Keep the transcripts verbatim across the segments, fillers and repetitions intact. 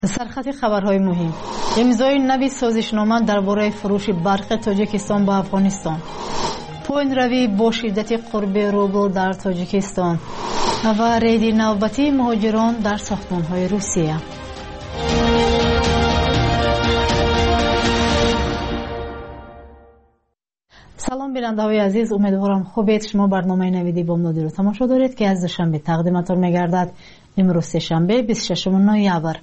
سرخط خبرهای مهم: امضای نوی سازشنامه درباره فروش برق تاجیکستان به افغانستان، پایین روی با شدت قرب روبل در تاجیکستان و رید نوبتی مهاجران در ساختمان‌های روسیه. سلام بیننده‌های عزیز، امیدوارم خوبید. شما برنامه نویدی بامدادی رو تماشا دارید که از دوشنبه تقدیمتان می‌گردد. امروز سه‌شنبه بیست و ششم نوامبر.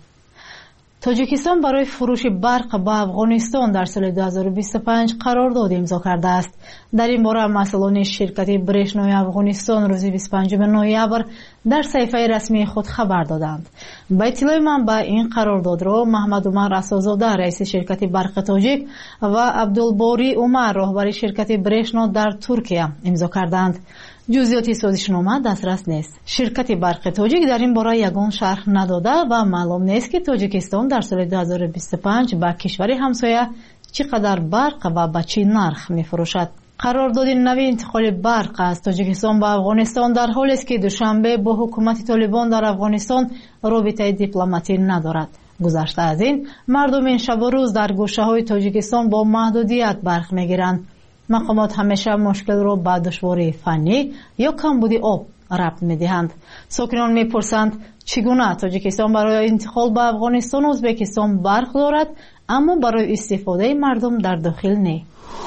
تاجیکستان برای فروش برق به افغانستان در سال دو هزار و بیست و پنج قرارداد امضا کرده است. در این باره مسئولان شرکت برشنای افغانستان روز بیست و پنجم نوامبر در صفحه رسمی خود خبر دادند. با اطلاع منبع این قرارداد را محمد عمر اسدزاده رئیس شرکت برق تاجیک و عبدالباری عمر راهبر شرکت برشنا در ترکیه امضا کردند. جزئیات سازشنامه دسترس نیست. شرکت برق تاجیک در این باره یگان شرح نداده و معلوم نیست که تاجیکستان در سال دو هزار و بیست و پنج به کشور همسایه چقدر برق و به چه نرخ می‌فروشد. قرارداد نوی انتقال برق از تاجیکستان به افغانستان در حالی است که دوشنبه با حکومت طالبان در افغانستان رابطه دیپلماتی ندارد. گذشته از این، مردم این شب و روز در گوشه‌های تاجیکستان با محدودیت برق می‌گیرند. مقامات همیشه مشکل را به دشواری فنی یا کمبود آب ربط می‌دهند. ساکنان می‌پرسند چگونه تاجیکستان برای انتقال به افغانستان و ازبکستان برق دارد اما برای استفاده مردم در داخل نه.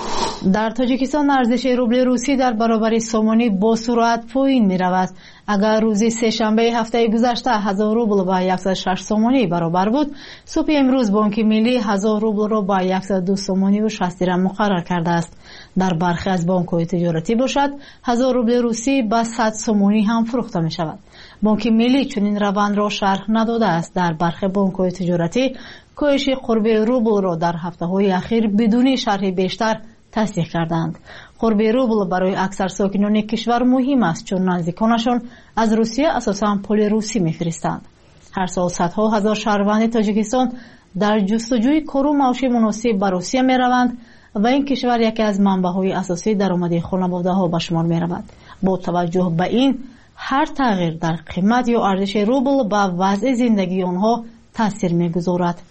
در تاجیکستان ارزش روبل روسی در برابر سومانی با سرعت پایین می‌رود. اگر روزی سه شنبه هفته گذشته هزار روبل با صد و شش سومانی برابر بود، صبح امروز بانک ملی هزار روبل را با صد و دو سومانی و شصت درم مقرر کرده است. در برخی از بانک‌های تجارتی باشد هزار روبل روسی با صد سومانی هم فروخته می شود. بانک ملی چنین روند را شرح نداده است. در برخی بانک‌های تجارتی کاهش قرب روبل را در هفته‌های اخیر بدون شرح بیشتر تصدیق کردند. قرب روبل برای اکثر ساکنان کشور مهم است چون نزدیکانشان از روسیه اساساً پول روسی می‌فرستند. هر سال صدها هزار شهروند تاجیکستان در جستجوی کار و معاش مناسب به روسیه می‌روند و این کشور یکی از منبع‌های اساسی درآمد خانواده‌ها به شمار می‌رود. با توجه به این، هر تغییر در قیمت یا ارزش روبل به وضع زندگی آنها تاثیر می‌گذارد.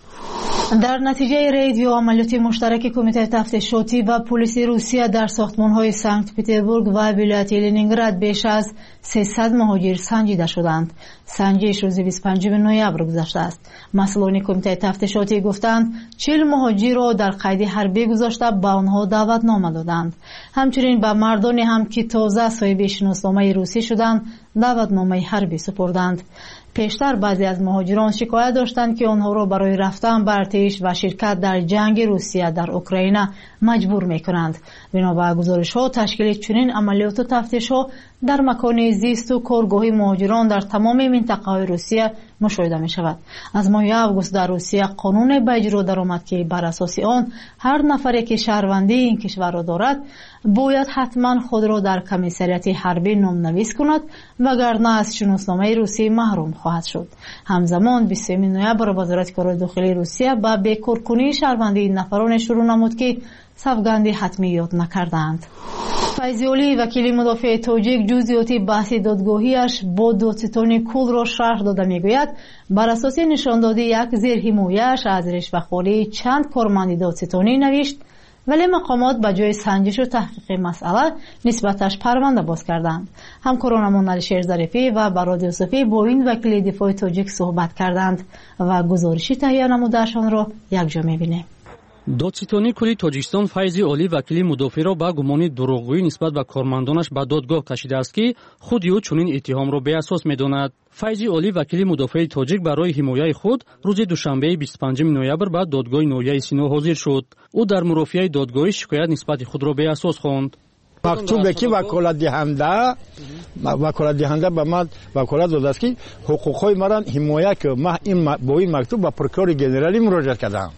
در نتیجه رید یا عملیات مشترک کمیته تفتیشاتی و پلیس روسیه در ساختمان‌های سنت پترزبورگ و ولایت لنینگراد بیش از سیصد مهاجر سنجیده شدند. سنجش روز بیست و پنجم نوامبر گذشته است. مسئولان کمیته تفتیشاتی گفتند چهل مهاجر را در قید حربی گذاشته به آنها دعوتنامه دادند. همچنین به مردانی هم که تازه صاحب شناسنامه روسی شدند دعوتنامه حربی سپردند. پیشتر بعضی از مهاجران شکایت داشتند که آنها را برای رفتن به ارتش و شرکت در جنگ روسیه در اوکراین مجبور می‌کنند. بنا به گزارش‌ها تشکیل چنین عملیات و تفتیش‌ها در مکان زیست و کارگاه مهاجران در تمام منطقه‌های روسیه مشاهده می‌شود. از ماه آگوست در روسیه قانون به اجرا درآمد که بر اساس آن هر نفری که شهروندی این کشور را دارد باید حتما خود را در کمیساریات حربی نامنویس کند وگرنه از شناسنامه روسی محروم خواهد شد. همزمان بیستم نوامبر وزارت کار داخلی روسیه با بیکارکنی شهروندی نفران شروع نمود که سوگند حتمیات نکردند. فیضی علی وکیل مدافع تاجیک جزئیات بحث دادگاهیش با دادستان کل را شرح داده میگوید بر اساس نشاندادی یک زیر حمایه‌اش از رشوه‌خوری چند کارمند دادستانی نوشت ولی مقامات به جای سنجش و تحقیق مسئله نسبتش پرونده باز کردند. همکارانمان علیشیر ظریفی و براد یوسفی با این وکیل دفاع تاجیک صحبت کردند و گزارشی تهیه نموده‌شان را یکجا می‌بینیم. دادستانی کلی تاجیکستان فیضی علی وکیل مدافع را به گمان دروغگویی نسبت به کارمندانش به دادگاه کشیده است که خود او چنین اتهام را بی‌اساس می‌داند. فیضی علی وکیل مدافع تاجیک برای حمایت خود روز دوشنبه بیست و پنجم نوامبر به دادگاه نویای سینا حاضر شد. او در مرافعه دادگاهی شکایت نسبت خود را بی‌اساس خواند. مکتوبی که وکالت دهنده وکالت دهنده به من وکالت داده است که حقوق‌های مرا حمایت که من این با این مکتوب به پروکور گنرالی مراجعه کردم.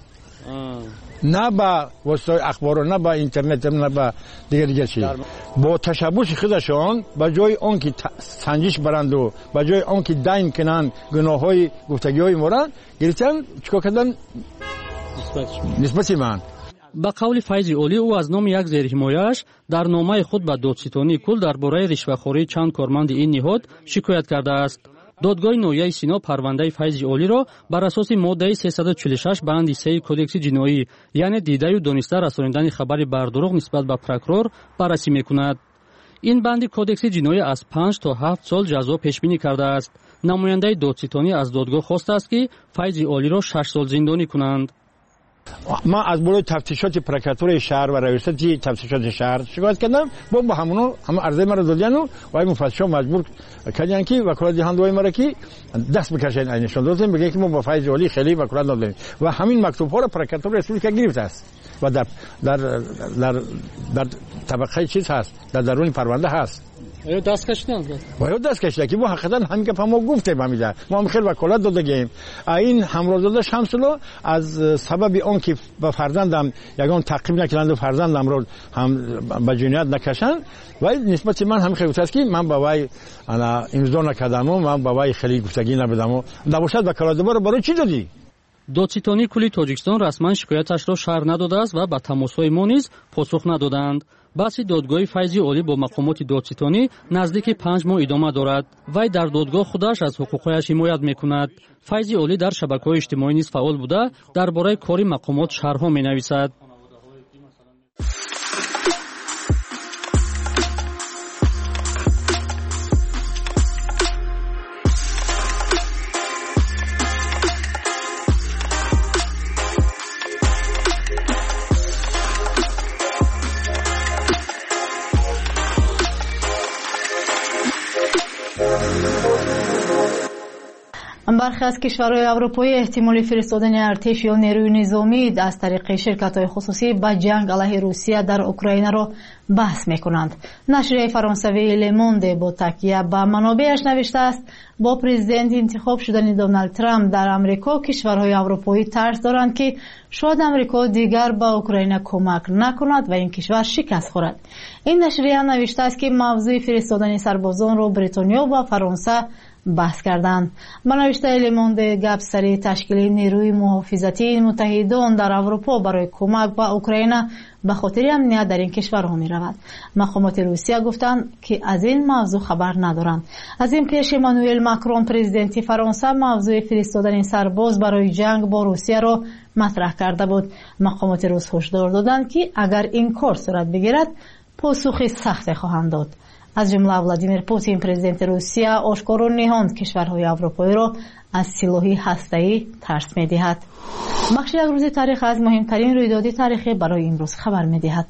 نه با وسایل اخبار نه با اینترنت نه با دیگر دیگر چیز با تشبوس خودشان به جای آن که سنجش برند و به جای آن که دین کنند گناههای گفتگی‌های ما را گرفتن چیکار کردن نسبت من. با قول فیضی علی او از نام یک زیر حمایه‌اش در نامه خود به دادستانی کل درباره رشوه‌خوری چند کارمند این نهاد شکایت کرده است. додгоҳи ноҳияи Сино парвандаи Файзи Олиро бар асоси моддаи сесад و чил و шаш банди се кодекси ҷиноӣ, яъне дидаю донистан расонидани хабари бар дурӯғ нисбат ба прокурор баррасӣ мекунад. ин банди кодекси ҷиноӣ аз панҷ то ҳафт сол ҷазо пешбинӣ кардааст. намояндаи додситонӣ аз додгоҳ хостааст ки Файзи Олиро шаш сол зиндонӣ кунанд. من از بالای تفتیشات پرکاتور شهر و ریاست تفتیشات شهر شکایت کردم. با با همونو هم عرضه مرا دادن و وای مفتشا مجبور کردن که وکالت دهند وای مرا که دست بکشن اینشون دادن بگه که ما با فیض علی خیلی وکالت دادیم و همین مکتوب ها را پرکاتور رسپوبلیکا گرفته است و در در در در طبقه چیز هست، در درون پرونده هست. آیا دست کشیدن؟ آیا دست کشیدن که ما حقیقتا همین که ما گفتیم همیشه ما هم خیلی وکالت دادیم. این همراهزاده شمسلو از سبب اون که به فرزندم یگان تعقیب نکردند و فرزندم رو هم به جنایت نکشن و نسبت من هم خیلی است که من با وای انا امضا نکردم و من با وای خیلی گفتگی نبودم و نباشد وکالت دوباره برای چی دادی؟ دادستانی کلی تاجیکستان رسما شکایتش را شرح نداده است و به تماس‌های ما نیز پاسخ ندادند. بحث دادگاه فیضی علی با مقامات دادستانی نزدیک پنج ماه ادامه دارد. وی در دادگاه خودش از حقوقش حمایت میکند. فیضی علی در شبکه‌های اجتماعی نیز فعال بوده، درباره کار مقامات شرح‌ها می‌نویسد. برخی از کشورهای اروپایی احتمالی فرستادن ارتش یا نیروی نظامی از طریق شرکت‌های خصوصی به جنگ علیه روسیه در اوکراین را بحث می‌کنند. نشریه فرانسوی لموند با تکیه به منابعش نوشته است با پرزیدنت انتخاب شدن دونالد ترامپ در امریکا کشورهای اروپایی ترس دارند که شاید امریکا دیگر به اوکراین کمک نکند و این کشور شکست خورد. این نشریه نوشته است که موضوع فرستادن سربازان را بریتانیا و فرانسه بحث کردند. منوشته لموند گپ سری تشکیل نیروی محافظتی متحدان در اروپا برای کمک به اوکراین به خاطر امنیت در این کشورها می رود. مقامات روسیه گفتند که از این موضوع خبر ندارند. از این پیش امانوئل ماکرون پرزیدنت فرانسه موضوع فرستادن سرباز برای جنگ با روسیه را مطرح کرده بود. مقامات روس هشدار دادند که اگر این کار صورت بگیرد پاسخ سخت خواهند داد. از جمله ولادیمیر پوتین پرزیدنت روسیه آشکارا نهاند کشورهای اروپایی را از سلاح هسته‌ای ترس می‌دهد. بخش یک روز تاریخ از مهمترین رویداد تاریخی برای امروز خبر می‌دهد.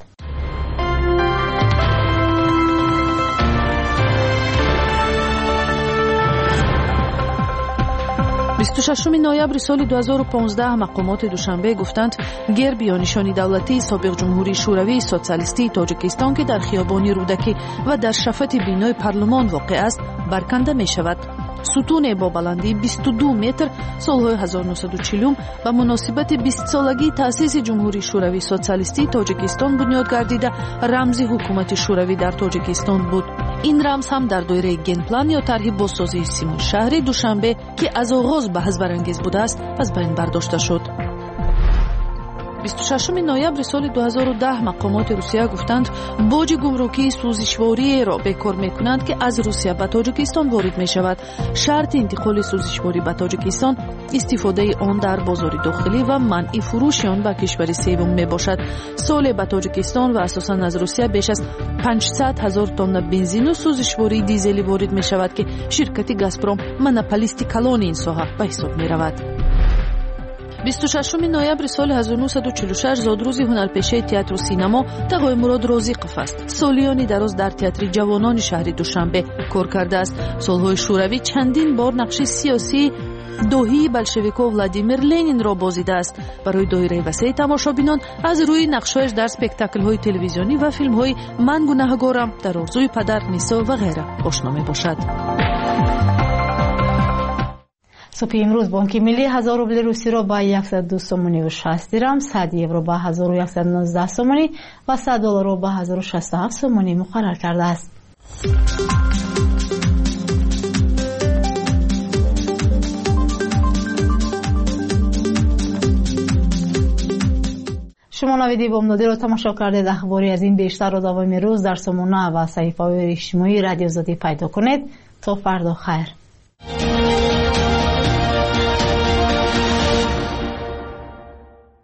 بیست و ششم نوامبر سال دو هزار و پانزده مقامات دوشنبه گفتند گرب یا نشانی دولتی سابق جمهوری شوروی سوسیالیستی تاجیکستان که در خیابان رودکی و در شفت بینای پارلمان واقع است برکنده می شود. ستون با بلندی بیست و دو متر سالهای هزار و نهصد و چهل با مناسبت بیست سالگی تأسیس جمهوری شوروی سوسیالیستی تاجیکستان بنیاد گردیده رمز حکومت شوروی در تاجیکستان بود. این رمز هم در دایره گنپلان یا طرح بازسازی سیمون شهری دوشنبه که از آغاز بحث برانگیز بوده است از بین برداشته شد. بیست و ششم نوامبر سال دو هزار و ده مقامات روسیه گفتند باج گمرکی سوزشواری را بکار میکنند که از روسیه به تاجیکستان وارد می شود. شرط انتقال سوزشواری به تاجیکستان استفاده آن در بازار داخلی و منع فروش آن به کشور سوم می باشد. سال به تاجیکستان و اساساً از روسیه بیش از پانصد هزار تن بنزین و سوزشواری دیزلی وارد می شود که شرکت گازپروم مونوپولیست کلان این ساحه به حساب می رود. بیست و ششم نوامبر سال هزار و نهصد و چهل و شش زادروزی هنرپیشه تئاتر و سینما تقای مراد رازیقف است. سالیانی دراز در تئاتر جوانان شهر دوشنبه کار کرده است. سالهای شوروی چندین بار نقش سیاسی دوهی بلشویکو ولادیمیر لنین را بازیده است. برای دایره وسیع تماشابینان از روی نقش‌هایش در اسپکتاکل‌های تلویزیونی و فیلم‌های من گناهکارم، در آرزوی پدر، نیسا و غیره آشنا می‌باشد. صبح امروز بانک ملی هزار روبل روسی را با صد و دو سومانی و شصت درم، صد یورو با هزار و صد و نوزده سومانی و صد دلار را با هزار و شصت و هفت سومانی مقرر کرده است. شما نویدی بامدادی را تماشا کردید. اخباری از این بیشتر را دوام روز در سامانه و صحیفه‌های اجتماعی رادیو آزادی پیدا کنید. تا فردا خیر.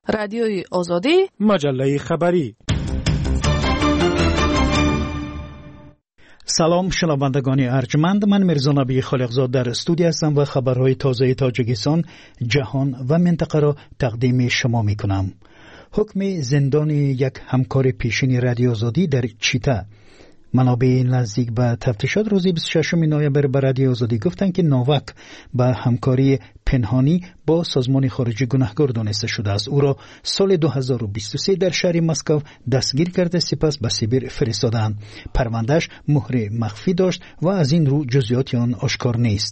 رادیوی آزادی، مجله خبری. سلام شنوندگان ارجمند، من میرزا نبی خالقزاد در استودیو هستم و خبرهای تازه تاجیکستان، جهان و منطقه را تقدیم شما می کنم. حکم زندان یک همکار پیشین رادیو آزادی در چیتا. منابع نزدیک به تفتیشات روز بیست و ششم نوامبر به رادیو آزادی گفتند که نوواک به همکاری پنهانی با سازمان خارجی گناهکار دانسته شده است. او را سال دو هزار و بیست و سه در شهر مسکو دستگیر کرده، سپس به سیبیر فرستادند. پروندهش مهر مخفی داشت و از این رو جزئیات آن آشکار نیست.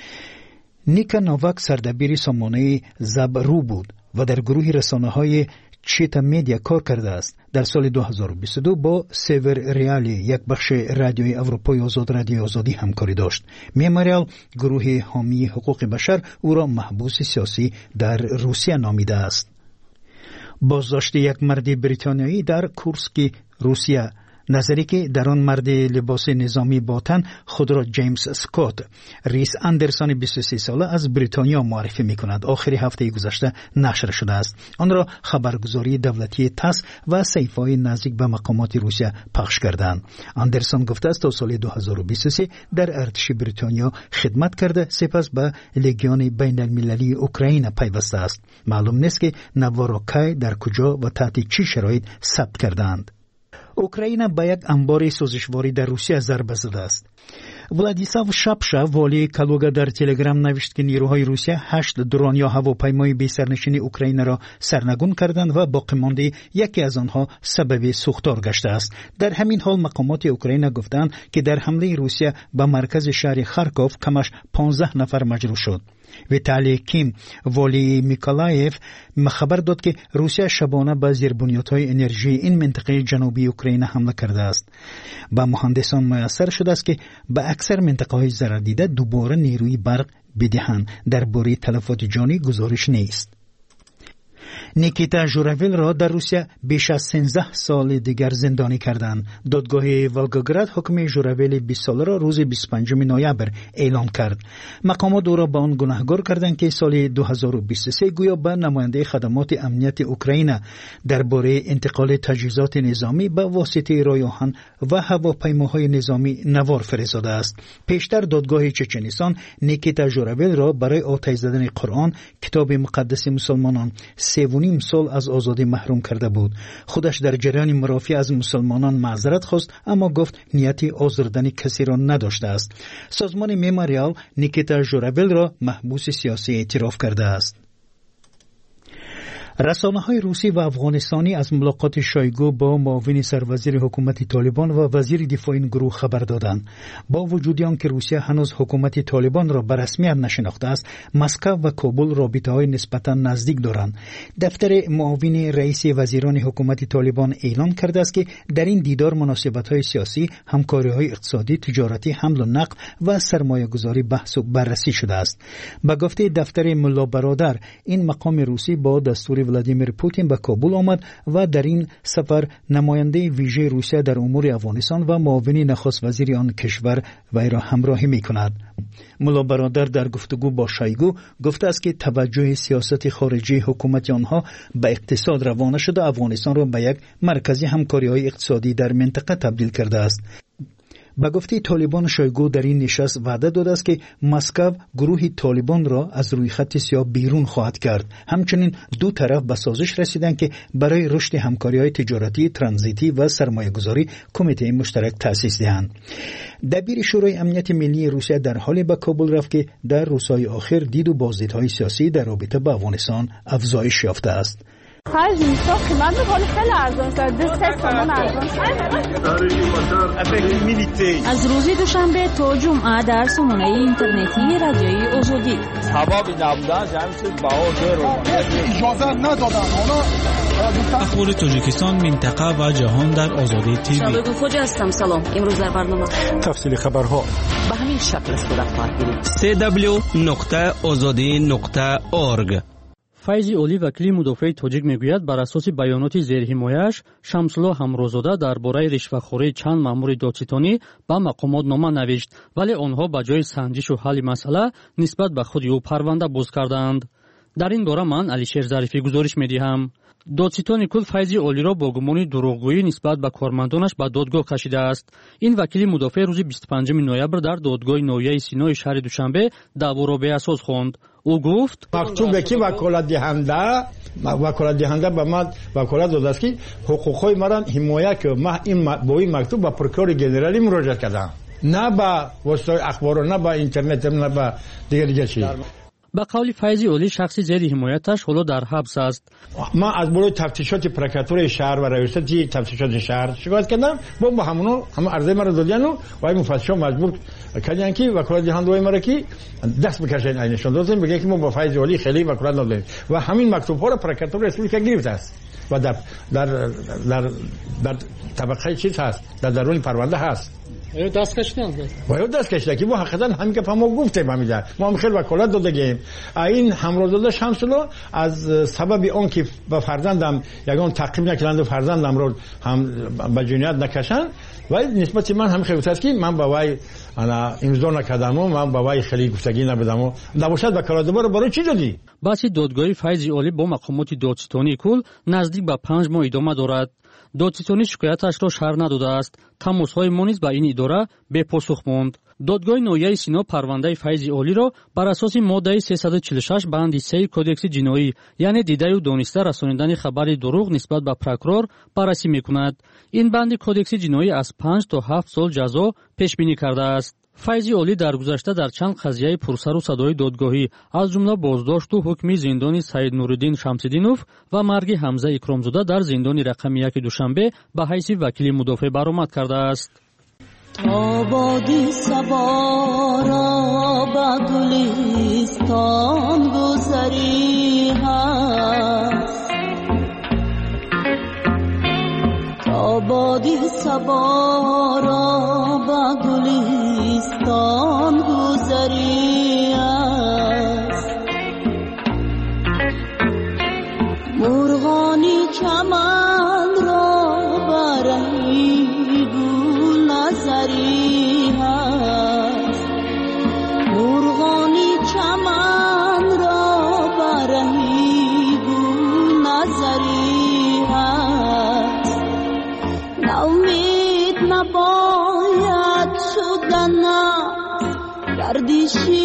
نیکا نوواک سردبیر سامانه زبرو بود و در گروه رسانه‌های چیتا میدیا کار کرده است. در سال دو هزار و بیست و دو با سیور ریالی، یک بخش رادیوی اروپای آزاد رادیو آزادی همکاری داشت. میموریال، گروه حامی حقوق بشر، او را محبوس سیاسی در روسیه نامیده است. بازداشت یک مرد بریتانیایی در کورسک، روسیه. نظری که در آن مرد لباس نظامی با تن خود را جیمز اسکات، ریس اندرسون بیست و سه ساله از بریتانیا معرفی می کند. آخر هفته گذشته نشر شده است. آن را خبرگزاری دولتی تاس و صحیفه‌های نزدیک به مقامات روسیه پخش کردند. اندرسون گفته است تا سال دو هزار و بیست و سه در ارتش بریتانیا خدمت کرده، سپس به لژیون بین المللی اوکراین پیوسته است. معلوم نیست که نوا را کی، در کجا و تحت چه شرایط ثبت کردند. اوکراین با یک انبار سوزشواری در روسیه ضربه زده است. ولادیسلاو شپشا، والی کالوگا، در تلگرام نوشت که نیروهای روسیه هشت درون یا هواپیمای بی سرنشین اوکراین را سرنگون کردند و باقی مانده یکی از آنها سبب سوختار گشته است. در همین حال مقامات اوکراین گفتند که در حمله روسیه به مرکز شهر خارکوف کمش پانزده نفر مجروح شد. ویتالی کیم، والی میکولایف، خبر داد که روسیه شبانه به زیربنیادهای انرژی این منطقه جنوبی اوکراین حمله کرده است. با مهندسان میسر شده است که به اکثر منطقه‌های ضرر دیده دوباره نیروی برق بدهند. درباره تلفات جانی گزارش نیست. نیکیتا ژوراویل را در روسیه بیش از سیزده سال دیگر زندانی کردند. دادگاه ولگوگراد حکم ژوراویل بیست ساله را روز بیست و پنجم نوامبر اعلام کرد. مقامات او را به آن گناهکار کردند که سال دو هزار و بیست و سه گویا به نماینده خدمات امنیت اوکراین درباره انتقال تجهیزات نظامی به واسطه رای‌آهن و هواپیماهای نظامی نوار فرستاده است. پیشتر دادگاه چچنستان نیکیتا ژوراویل را برای آتش زدن قرآن، کتاب مقدس مسلمانان، سه و نیم سال از آزادی محروم کرده بود. خودش در جریان مرافعه از مسلمانان معذرت خواست، اما گفت نیتی آزردن کسی را نداشته است. سازمان میموریال نیکیتا ژوراویل را محبوس سیاسی اعتراف کرده است. رسانه‌های روسی و افغانستانی از ملاقات شایگو با معاون سروزیر حکومت طالبان و وزیر دفاع این گروه خبر دادند. با وجود آنکه روسیه هنوز حکومت طالبان را به رسمیت نشناخته است، مسکو و کابل رابطه‌های نسبتاً نزدیک دارند. دفتر معاون رئیس وزیران حکومت طالبان اعلام کرده است که در این دیدار مناسبت‌های سیاسی، همکاری‌های اقتصادی، تجارتی، حمل و نقل و سرمایه‌گذاری بحث و بررسی شده است. به گفته دفتر ملا برادر، این مقام روسی با دستور ولادیمیر پوتین به کابل آمد و در این سفر نماینده ویژه روسیه در امور افغانستان و معاون نخست وزیر آن کشور وی را همراهی می کند. ملا برادر در گفتگو با شایگو گفته است که توجه سیاست خارجی حکومت آنها به اقتصاد روانه شده، افغانستان را به یک مرکزی همکاری‌های اقتصادی در منطقه تبدیل کرده است. به گفته طالبان، شایگو در این نشست وعده داده است که مسکو گروه طالبان را از روی خط سیاه بیرون خواهد کرد. همچنین دو طرف به سازش رسیدند که برای رشد همکاری‌های تجارتی، ترانزیتی و سرمایه‌گذاری کمیته مشترک تأسیس دهند. دبیر شورای امنیت ملی روسیه در حالی به کابل رفت که در روزهای آخر دید و بازدیدهای سیاسی در رابطه با افغانستان افزایش یافته است. خرج نیستا قیمت خیلی خیلی ارزان شده. سه تومن ارزان شده. از روز دوشنبه تا جمعه در سامانه اینترنتی رادیوی آزادی سبب نبودن جمع شد بها زیرو اجازه ندادن. اخبار تاجیکستان، منطقه و جهان در آزادی تیوی. شبگو خوجا هستم. سلام. امروز در برنامه تفصیل خبرها به همین شکل صورت خواهد گرفت. سی دبلیو نقطه آزادی نقطه اورگ. فайзи Олӣ вакили мудофиаи тоҷик мегӯяд, бар асоси байоноти зерҳимояш Шамсулло Ҳамрозода дар бораи ришвахӯрии чанд маъмури додситонӣ ба мақомот нома навишт, вале онҳо ба ҷои санҷишу ҳалли масъала нисбат ба худи ӯ парванда буз карданд. дар ин бора ман алишер зарифӣ гузориш медиҳам. додситони кул файзи олиро бо гумони дурӯғгӯӣ нисбат ба кормандонаш ба додгоҳ кашидааст. Ин вакили мудофеъ рӯзи бисту панҷуми ноябр дар додгоҳи ноҳияи Синои шаҳри Душанбе даъворо беасос хонд. ӯ гуфт: мактубе ки ваколатдиҳанда ваколатдиҳанда ба ман ваколат додааст ки ҳуқуқҳои маро ҳимоя кӯ. ман ин бо ин мактуб ба прокурори генералӣ муроҷиат кардам, на ба воситаҳои ахборот, на ба интернет, на ба дигар дигар чиз. ба қавли Файзи Олӣ шахси зери ҳимояташ ҳоло дар ҳабс аст. ман аз болои тафтишоти прокуратураи шаҳр ва раёсати тафтишоти шаҳр шикоят кардам. бо ба ҳамоно ҳама арзаи маро додияну ва ин муфаттишон маҷбур карданд ки ваколатдиҳандаҳои маро ки даст бикашанд, айнашон додем, бигӯянд ки мо ба Файзи Олӣ хеле ваколат надодем ва ҳамин мактубҳоро прокуратураи республика гирифтааст ва дар дар дар дар табақаи чиз ҳаст, дар даруни парванда ҳаст. آیا دست کشیدن؟ آیا دست کشیدن که ما حقیقتا همین که ما گفتیم همیشه ما هم خیلی وکالت دادیم. این همراه شمسلو از سبب اون که به فرزندم یگان تعقیب نکردند و فرزندم رو هم به جنایت نکشن و نسبت من هم خیلی است که من با وای انا امضا نکردم و من با وای خیلی گفتگی نبودم و نباشد وکالت دوباره برای چی دادی؟ بحث دادگاهی فیضی علی با مقامات دادستانی کل نزدیک به پنج ماه ادامه دارد. دادستانی شکایتش را شرح نداده است. تماس‌های ما نیز به این اداره بپاسخ ماند. دادگاه ناحیه سینا پرونده فیضی علی را بر اساس ماده سیصد و چهل و شش بند سه کدکس جنایی یعنی دیده و دانسته رسانیدن خبر دروغ نسبت به پروکورور بررسی می‌کند. این بند کدکس جنایی از پنج تا هفت سال جزا پیش بینی کرده است. فیضی علی در گذشته در چند قضیه پرسر و صدای دادگاهی از جمله بازداشت و حکم زندان سید نورالدین شمس‌الدینوف و مرگ حمزه اکرامزاده در زندان رقم یک دوشنبه به حیث وکیل مدافع برآمد کرده است. آبادی صبا را به گلستان گذری هست، آبادی صبا را به گلستان گذری است، مرغانی چمن را برهی گل نظری هست، مرغانی چمن را برهی گل نظری هست، نومید نباید شدن گردشی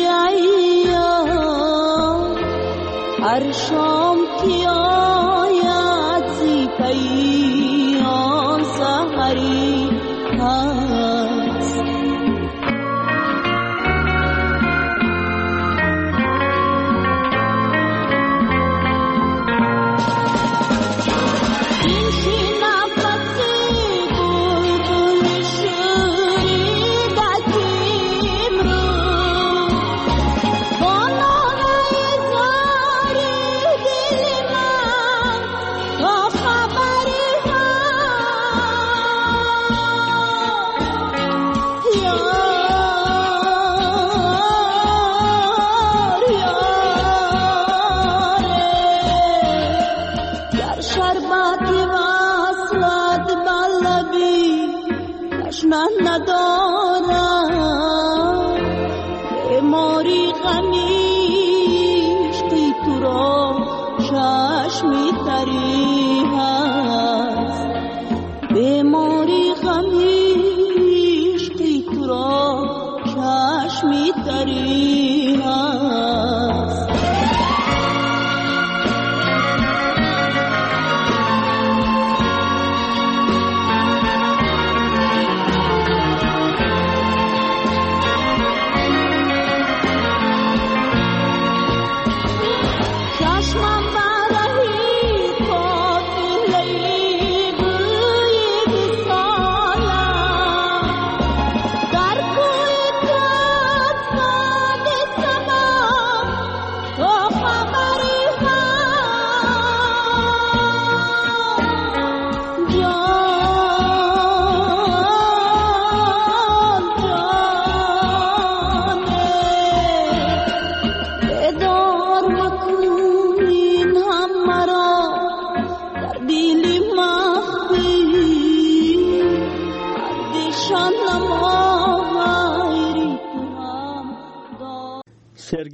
ایام، هر شام که آید زی پیام سحری هست.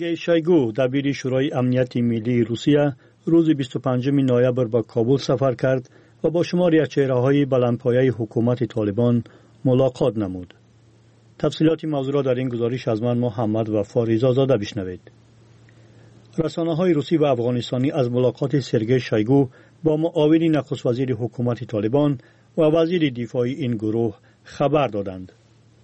سرگئی شایگو دبیر شورای امنیت ملی روسیه روز بیست و پنجم نوامبر به کابل سفر کرد و با شماری از چهره‌های بلندپایه حکومت طالبان ملاقات نمود. تفصیلات موضوع را در این گزارش از من محمد و فاریزا زاده بشنوید. رسانه‌های روسی و افغانستانی از ملاقات سرگئی شایگو با معاون نخست وزیر حکومت طالبان و وزیر دفاع این گروه خبر دادند.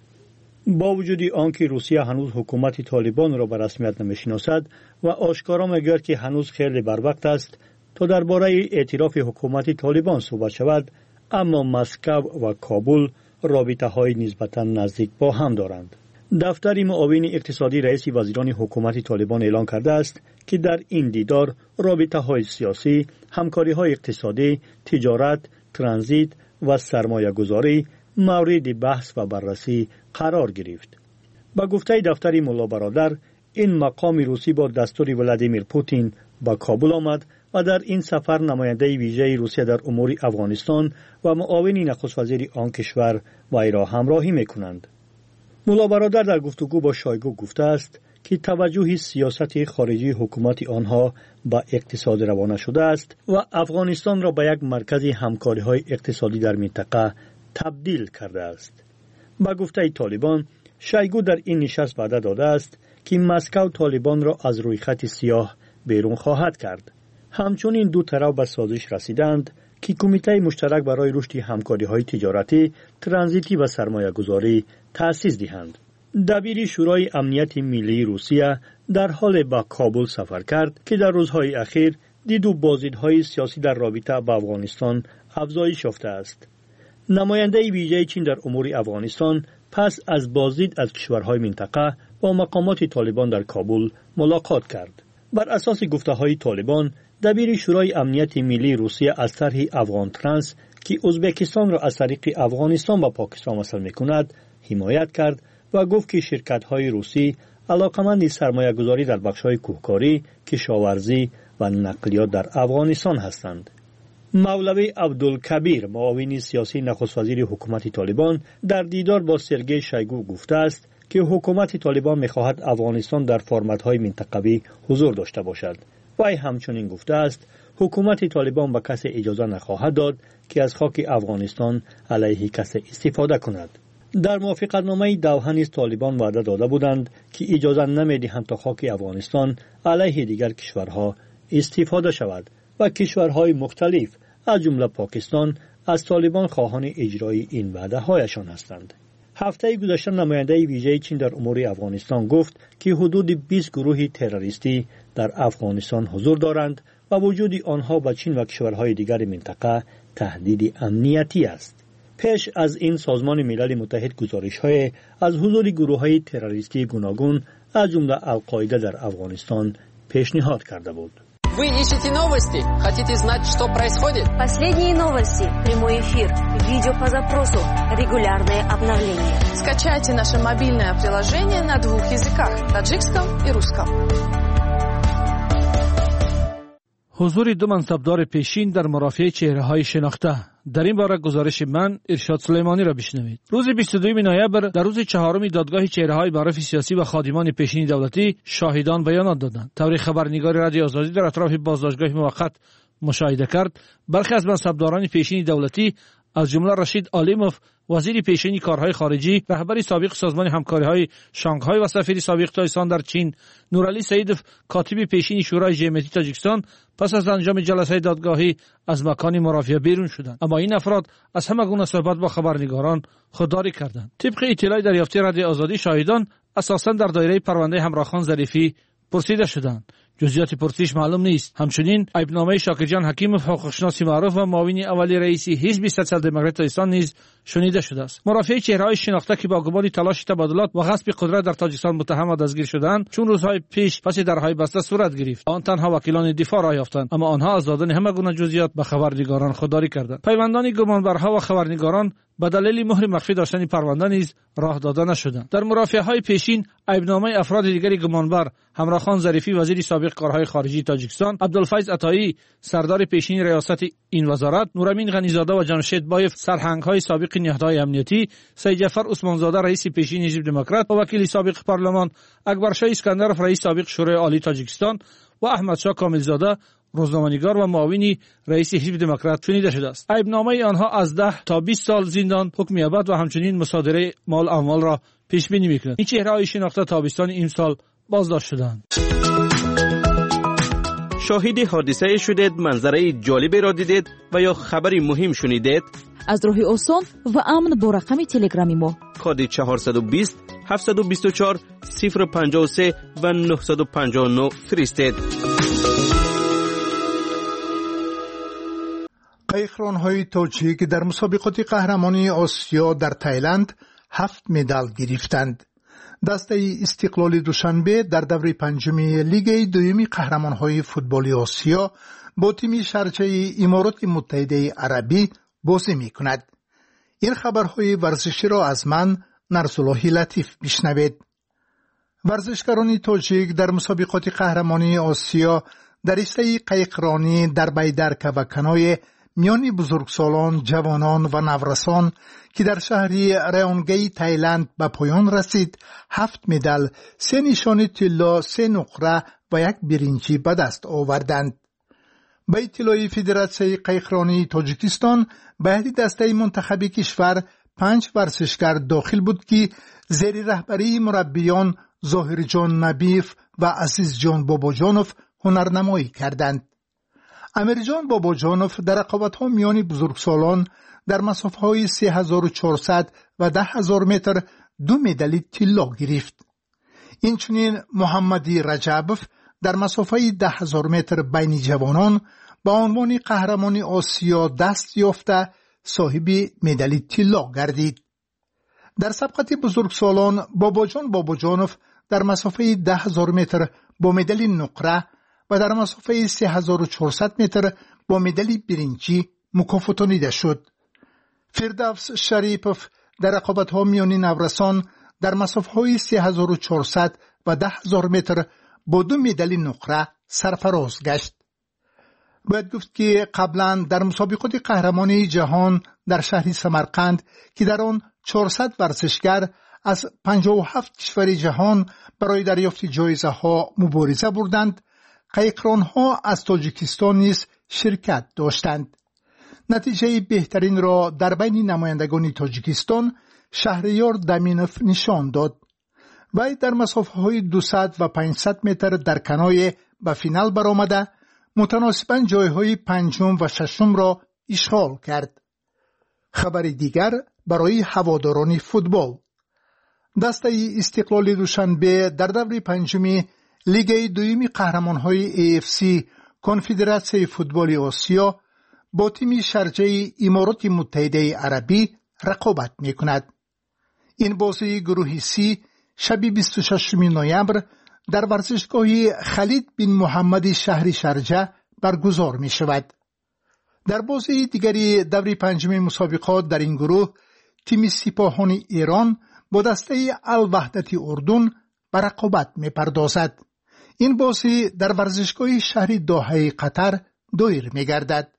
با وجود آنکه روسیه هنوز حکومت طالبان را به رسمیت نمی‌شناسد و آشکارا می‌گوید که هنوز خیلی بروقت است تا درباره اعتراف حکومت طالبان صحبت شود، اما مسکو و کابل رابطه‌های نسبتاً نزدیک با هم دارند. دفتر معاون اقتصادی رئیس وزیران حکومت طالبان اعلان کرده است که در این دیدار رابطه‌های سیاسی، همکاری‌های اقتصادی، تجارت، ترانزیت و سرمایه‌گذاری مورد بحث و بررسی قرار گرفت. با گفته دفتر ملا برادر، این مقام روسی با دستور ولادیمیر پوتین به کابل آمد و در این سفر نماینده ویژه روسیه در امور افغانستان و معاون نخست وزیر آن کشور وی را همراهی می‌کنند. ملا برادر در گفتگو با شایگو گفته است که توجه سیاست خارجی حکومت آنها به اقتصاد روانه شده است و افغانستان را به یک مرکز همکاری‌های اقتصادی در منطقه تبدیل کرده است. با گفته طالبان، شایگو در این نشست وعده داده است که مسکو طالبان را از روی خط سیاه بیرون خواهد کرد. همچنین دو طرف به سازش رسیدند که کمیته مشترک برای رشد همکاری‌های تجارتی، ترانزیتی و سرمایه‌گذاری تأسیس دهند. دبیر شورای امنیت ملی روسیه در حال به کابل سفر کرد که در روزهای اخیر دید و بازدیدهای سیاسی در رابطه با افغانستان افزایش یافته است. نماینده ویژه چین در امور افغانستان پس از بازدید از کشورهای منطقه با مقامات طالبان در کابل ملاقات کرد. بر اساس گفته‌های طالبان، دبیر شورای امنیت ملی روسیه از طرح افغان ترانس که ازبکستان را از طریق افغانستان با پاکستان وصل می‌کند حمایت کرد و گفت که شرکت‌های روسی علاقمند سرمایه‌گذاری در بخش‌های کوهکاری، کشاورزی و نقلیات در افغانستان هستند. مولوی عبدالکبیر معاون سیاسی نخست وزیر حکومت طالبان در دیدار با سرگئی شایگو گفته است که حکومت طالبان می‌خواهد افغانستان در فرمت‌های منطقوی حضور داشته باشد. وی همچنین گفته است حکومت طالبان به کسی اجازه نخواهد داد که از خاک افغانستان علیه کسی استفاده کند. در موافقتنامه دوحه نیز طالبان وعده داده بودند که اجازه نمی‌دهند تا خاک افغانستان علیه دیگر کشورها استفاده شود و کشورهای مختلف از جمله پاکستان از طالبان خواهان اجرای این وعده هایشان هستند. هفته گذشته نماینده ویژه چین در امور افغانستان گفت که حدود بیست گروه تروریستی در افغانستان حضور دارند و وجود آنها به چین و کشورهای دیگر منطقه تهدید امنیتی است. پیش از این سازمان ملل متحد گزارش‌های از حضور گروه‌های تروریستی گوناگون از جمله القاعده در افغانستان پیشنهاد کرده بود. Вы ищете новости? Хотите знать, что происходит? Последние новости, прямой эфир, видео по запросу, регулярные обновления. Скачайте наше мобильное приложение на двух языках – таджикском и русском. حضور دو منصبدار پیشین در مرافعه چهره‌های شناخته. در این باره گزارش من ارشاد سلیمانی را بشنوید. روز بیست و دوم نوامبر در روز چهارم دادگاه چهره‌های معارف سیاسی و خادمان پیشین دولتی شاهدان بیانات دادند. طوری خبرنگار رادیو آزادی در اطراف بازداشتگاه موقت مشاهده کرد برخی از منصبداران پیشین دولتی از جمله رشید عالیموف وزیر پیشین کارهای خارجی، رهبر سابق سازمان همکاری‌های شانگهای و سفیر سابق تایوان در چین، نورعلی سیدوف کاتب پیشین شورای جمعیتی تاجیکستان پس از انجام جلسه دادگاهی از مکان مرافعه بیرون شدند، اما این افراد از همه گونه صحبت با خبرنگاران خودداری کردند. طبق اطلاع دریافتی رادیو آزادی، شاهدان اساساً در دایره پرونده همراهخان ظریفی پرسیده شدند. جزئیات پرسش معلوم نیست. همچنین عیبنامه شاکرجان حکیموف حقوقشناس معروف و معاون اولی رئیس حزب سوسیال دموکرات تاجیکستان نیز شنیده شده است. مرافعه چهره‌های شناخته که با گمان تلاش تبادلات و غصب قدرت در تاجیکستان متهم و دستگیر شدند، چون روزهای پیش پس درهای بسته صورت گرفت. آن تنها وکیلان دفاع را یافتند، اما آنها از دادن همه گونه جزئیات به خبرنگاران خودداری کردند. پیوندان گمانبرها و خبرنگاران به دلیل مهر مخفی داشتن پرونده نیز راه داده نشدند. در مرافعه‌های پیشین عیبنامه افراد دیگری گمانبر همراهخان ظریفی وزیر سابق سابق کارهای خارجی تاجیکستان، عبدالفیض عطایی سردار پیشین ریاست این وزارت، نورامین غنیزاده و جمشید بایف سرهنگ‌های سابق نهادهای امنیتی، سید جعفر عثمانزاده رئیس پیشین حزب دموکرات و وکیل سابق پارلمان، اکبرشاه اسکندرов رئیس سابق شورای عالی تاجیکستان و احمدشاه کاملزاده روزنامه‌نگار و معاون رئیس حزب دموکرات شنیده شده است. عیبنامه آنها از ده تا بیست سال زندان، حکم ابد و همچنین مصادره مال اموال را پیش بینی می‌کند. این چهره‌های شناخته تابستان امسال بازداشت شدند. شاهد حادثه شدید، منظره جالبی را دیدید و یا خبری مهم شنیدید؟ از راه آسان و امن با رقم تلگرامی ما کد چهارصد و بیست هفتصد و بیست و چهار صفر پنجاه و سه و نهصد و پنجاه و نه فرستید. قایقران‌های تاجیک در مسابقات قهرمانی آسیا در تایلند هفت مدال گرفتند. دسته استقلال دوشنبه در دوره پنجمی لیگ دومی قهرمان‌های فوتبال آسیا با تیم شرجه امارات متحده عربی بازی می‌کند. این خبرهای ورزشی را از من نرسالله لطیف بشنوید. ورزشکاران تاجیک در مسابقات قهرمانی آسیا در رشته قایقرانی در بیدرکه و کنای میان بزرگسالان، جوانان و نورسان که در شهر ریانگی تایلند به پایان رسید، هفت مدال، سه نشان طلا، سه نقره و یک برنجی به دست آوردند. به اطلاع فدراسیون قایقرانی تاجیکستان، به دسته منتخب کشور پنج ورزشکار داخل بود که زیر رهبری مربیان ظاهر جان نبیف و عزیز جان باباجانوف هنرنمایی کردند. امیر جان باباجانوف در رقابت‌ها میان بزرگسالان در مسافه‌های سه هزار و چهارصد و ده هزار متر دو مدال طلا گرفت. اینچنین محمدی رجبوف در مسافه ده هزار متر بین جوانان با عنوان قهرمان آسیا دست یافته صاحب مدال طلا گردید. در سبقت بزرگسالان باباجان باباجانوف در مسافه ده هزار متر با مدال نقره و در مسافه سه هزار و چهارصد متر با مدال برنجی مکافاتانیده شد. فردوس شریپوف در رقابت‌ها میان نورسان در مسافه‌های سه هزار و چهارصد و ده هزار متر با دو مدال نقره سرفراز گشت. باید گفت که قبلا در مسابقات قهرمانی جهان در شهر سمرقند که در آن چهارصد ورزشکار از پنجاه و هفت کشور جهان برای دریافت جایزه ها مبارزه بردند، قایقران ها از تاجیکستان نیز شرکت داشتند. نتیجه بهترین را در بین نمایندگان تاجیکستان شهریار دمینوف نشان داد. وی در مسافه های دویست و پانصد متر در کنای به فینال برآمده، متناسباً جایهای پنجم و ششم را اشغال کرد. خبر دیگر برای هواداران فوتبال. دسته استقلال دوشنبه در دوره پنجمی لیگ دویمی قهرمان‌های ای اف سی کنفدراسیون فوتبال آسیا با تیم شارجه امارات متحده عربی رقابت می‌کند. این بازی گروه سی شب بیست و ششم نوامبر در ورزشگاه خالد بن محمد شهر شارجه برگزار می شود. در بازی دیگری دوره پنجمی مسابقات در این گروه تیم سپاهان ایران با دسته الوحدت اردن به رقابت می پردازد. این بازی در ورزشگاه شهر دوحه قطر دایر می گردد.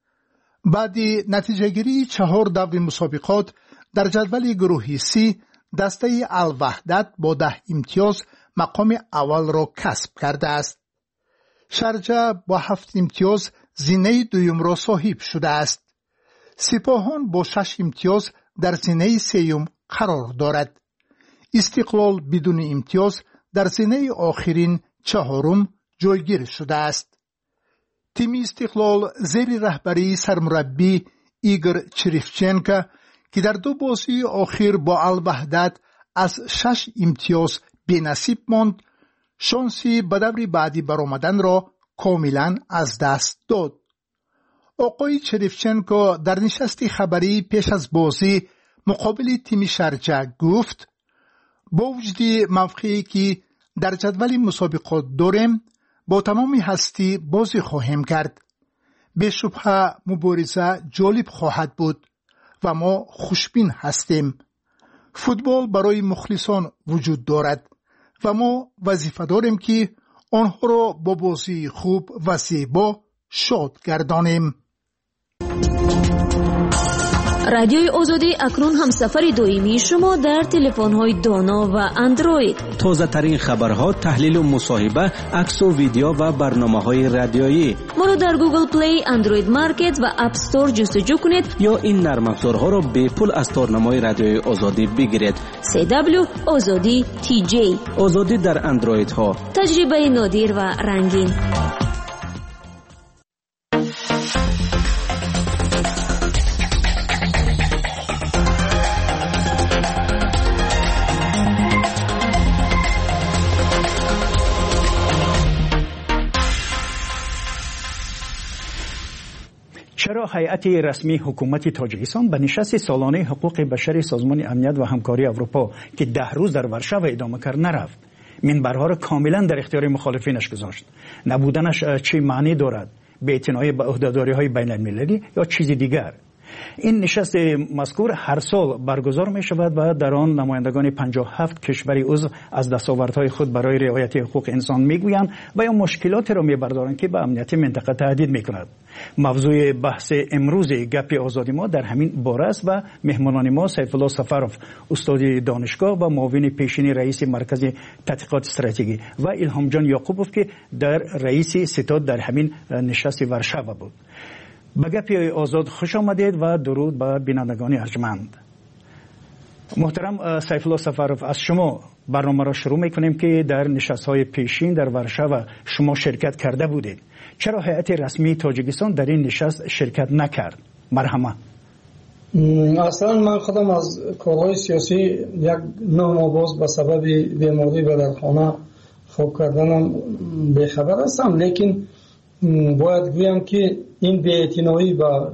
بعد نتیجه گیری چهار دوره مسابقات در جدول گروه سی دسته الوحدت با ده امتیاز مقام اول را کسب کرده است. شارجه با هفت امتیاز زینه دویم را صاحب شده است. سپاهان با شش امتیاز در زینه سیوم قرار دارد. استقلال بدون امتیاز در زینه آخرین چهارم جایگیر شده است. تیم استقلال زیر رهبری سرمربی ایگور چریفچنکو که در دو بازی آخر با الوحدت از شش امتیاز بی‌نصیب ماند، شانسی به دور بعدی برآمدن را کاملا از دست داد. آقای چریفچنکو در نشست خبری پیش از بازی مقابل تیم شارجه گفت: با وجود موقعی که در جدول مسابقات داریم، با تمام هستی بازی خواهیم کرد. به شبهه مبارزه جالب خواهد بود و ما خوشبین هستیم. فوتبال برای مخلصان وجود دارد و ما وظیفه داریم که آنها را با بازی خوب و زیبا شاد گردانیم. رادیوی آزادی اکنون همسفر دائمی شما در تلفن‌های دانا و اندروید. تازه ترین خبرها، تحلیل و مصاحبه، عکس و ویدیو و برنامه‌های رادیویی. ما را در گوگل پلی، اندروید مارکت و اپ استور جستجو کنید یا این نرم افزارها را به پول از تارنمای رادیوی آزادی بگیرید. سی دبلیو آزادی تی جی. آزادی در اندروید ها. تجربه نادر و رنگین. چرا هیئت رسمی حکومت تاجیکستان به نشست سالانه حقوق بشر سازمان امنیت و همکاری اروپا که ده روز در ورشو ادامه کرد نرفت؟ منبرها را کاملا در اختیار مخالفینش گذاشت. نبودنش چه معنی دارد؟ بی‌اعتنایی به عهده‌داری‌های بین‌المللی یا چیز دیگر؟ این نشست مذکور هر سال برگزار می شود و در آن نمایندگان پنجاه و هفت کشور عضو از دستاوردهای خود برای رعایت حقوق انسان میگویند و یا مشکلاتی را میبردارند که به امنیت منطقه تهدید میکند. موضوع بحث امروز گپ آزادی ما در همین باره است و مهمانان ما سیف الله سفروف، استاد دانشگاه و معاون پیشین رئیس مرکز تحقیقات استراتژی و الهام جان یعقوبوف که در رئیس ستاد در همین نشست ورشو بود. به گپ آزاد خوش آمدید و درود به بینندگان ارجمند. محترم سیف الله سفروف، از شما برنامه را شروع میکنیم که در نشست‌های پیشین در ورشو شما شرکت کرده بودید. چرا هیئت رسمی تاجیکستان در این نشست شرکت نکرد؟ مرحمه. اصلا من خودم از کارهای سیاسی یک نه ماه باز به سبب بیماری و در خانه خواب کردنم بیخبر هستم، لیکن باید گویم که این بی‌اعتنایی و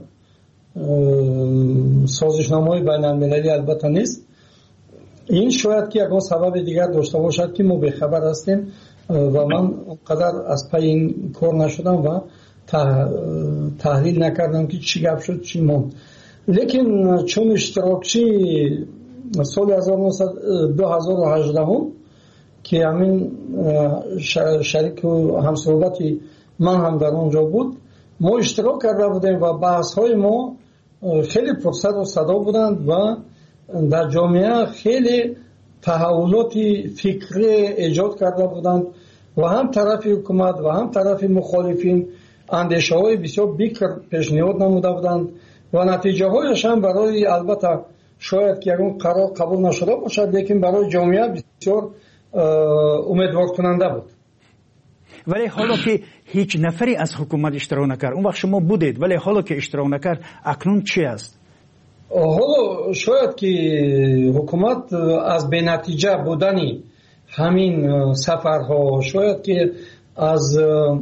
سازشنامه‌های بین‌المللی البته نیست. این شاید که یک سبب دیگر داشته باشد که ما بیخبر هستیم و من قدر از پی این کار نشدم و تحلیل نکردم که چی گپ شد چی موند. لیکن چون اشتراکچی سال دو هزار و هجده که همین شریک و همصحبتی من هم در اونجا بود، ما اشتراک کرده بودیم و بحث های ما خیلی پرسد و صدا بودند و در جامعه خیلی تحولات فکری ایجاد کرده بودند و هم طرف حکومت و هم طرف مخالفین اندیشه های بسیار بیکر پیشنهاد نموده بودند و نتیجه هایش هم برای البته شاید که اون قرار قبول نشده باشد، لیکن برای جامعه بسیار امیدوار کننده بود. ولی حالا که هیچ نفری از حکومت اشتراک نکرد، اون وقت شما بودید، ولی حالا که اشتراک نکرد اکنون چی است؟ حالا شاید که حکومت از بی نتیجه بودنی همین سفرها، شاید که از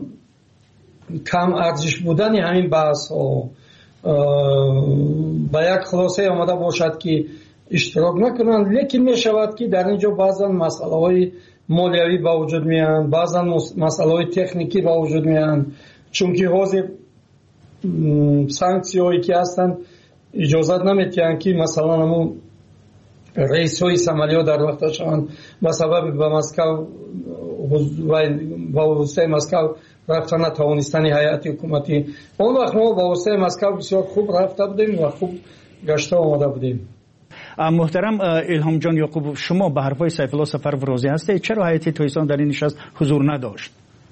کم ارزش بودنی همین بحث ها به یک خلاصه آمده باشد که اشتراک نکنند، لیکن می شود که در اینجا بعضا مسئله های مالیوی با وجود میان، بعضا مسئله های تکنیکی با وجود میان، چون که حوزه سانکسی هایی که هستند اجازت نمیتیند که مثلا همون رئیس های سمالیا در وقتشان به سبب به مسکو و واسطه مسکو رفتن نتوانستن هیئت حکومتی. اون وقت ما با واسطه مسکو بسیار خوب رفته بودیم و خوب گشته آمده بودیم. محترم الهام جان یعقوب، شما به حرفای سیف الله سفروف راضی هستید؟ چرا هیئت تاجیکستان در این نشست حضور نداشت؟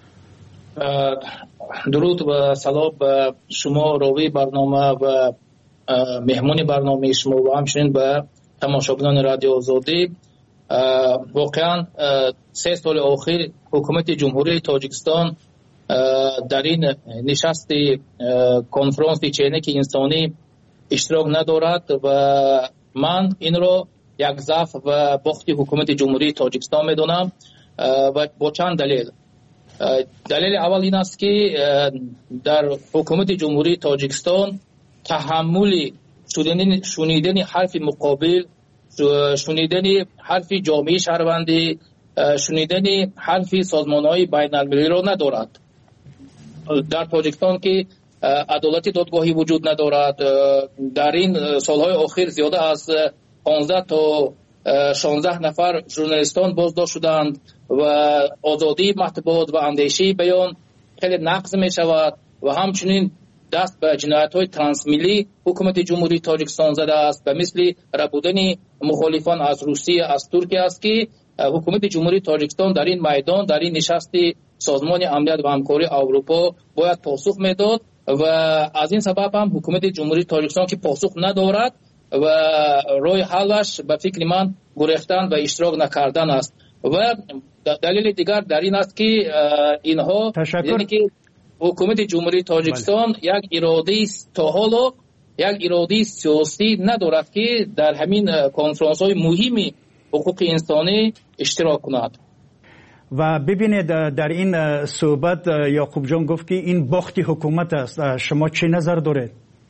درود و سلام به شما راوی برنامه و مهمون برنامه شما و همچنین به تماشاگران رادیو آزادی. واقعا سه سال اخیر حکومت جمهوری تاجیکستان در این نشست کنفرانس چینک انسانی اشتراک ندارد و من این را یک ضعف و باخت حکومت جمهوری تاجیکستان میدونم و با چند دلیل. دلیل اول این است که در حکومت جمهوری تاجیکستان تحمل شنیدن حرف مقابل، شنیدن حرف جامعه شهروندی، شنیدن حرف سازمان‌های بین‌المللی را ندارد. در تاجیکستان که عدالت دادگاهی وجود ندارد، در این سالهای اخیر زیاده از پانزده تا شانزده نفر ژورنالیستان بازداشت شدند و آزادی مطبوعات و اندیشه بیان خیلی نقض می شود و همچنین دست به جنایت‌های ترانسمیلی حکومت جمهوری تاجیکستان زده است و مثل ربودن مخالفان از روسیه از ترکیه است که حکومت جمهوری تاجیکستان در این میدان در این نشست سازمان امنیت و همکاری اروپا باید پاسخ میداد و از این سبب هم حکومت جمهوری تاجیکستان که پاسخ ندارد و روی حلش به فکر من گریختن و اشتراک نکردن است و دلیل دیگر در این است که اینها یعنی که حکومت جمهوری تاجیکستان بله. یک اراده تا حالا یک اراده سیاسی ندارد که در همین کنفرانس های مهمی حقوق انسانی اشتراک کند. و ببینید در این صحبت یعقوب جان گفت که این باخت حکومت است. شما چه نظر دارید؟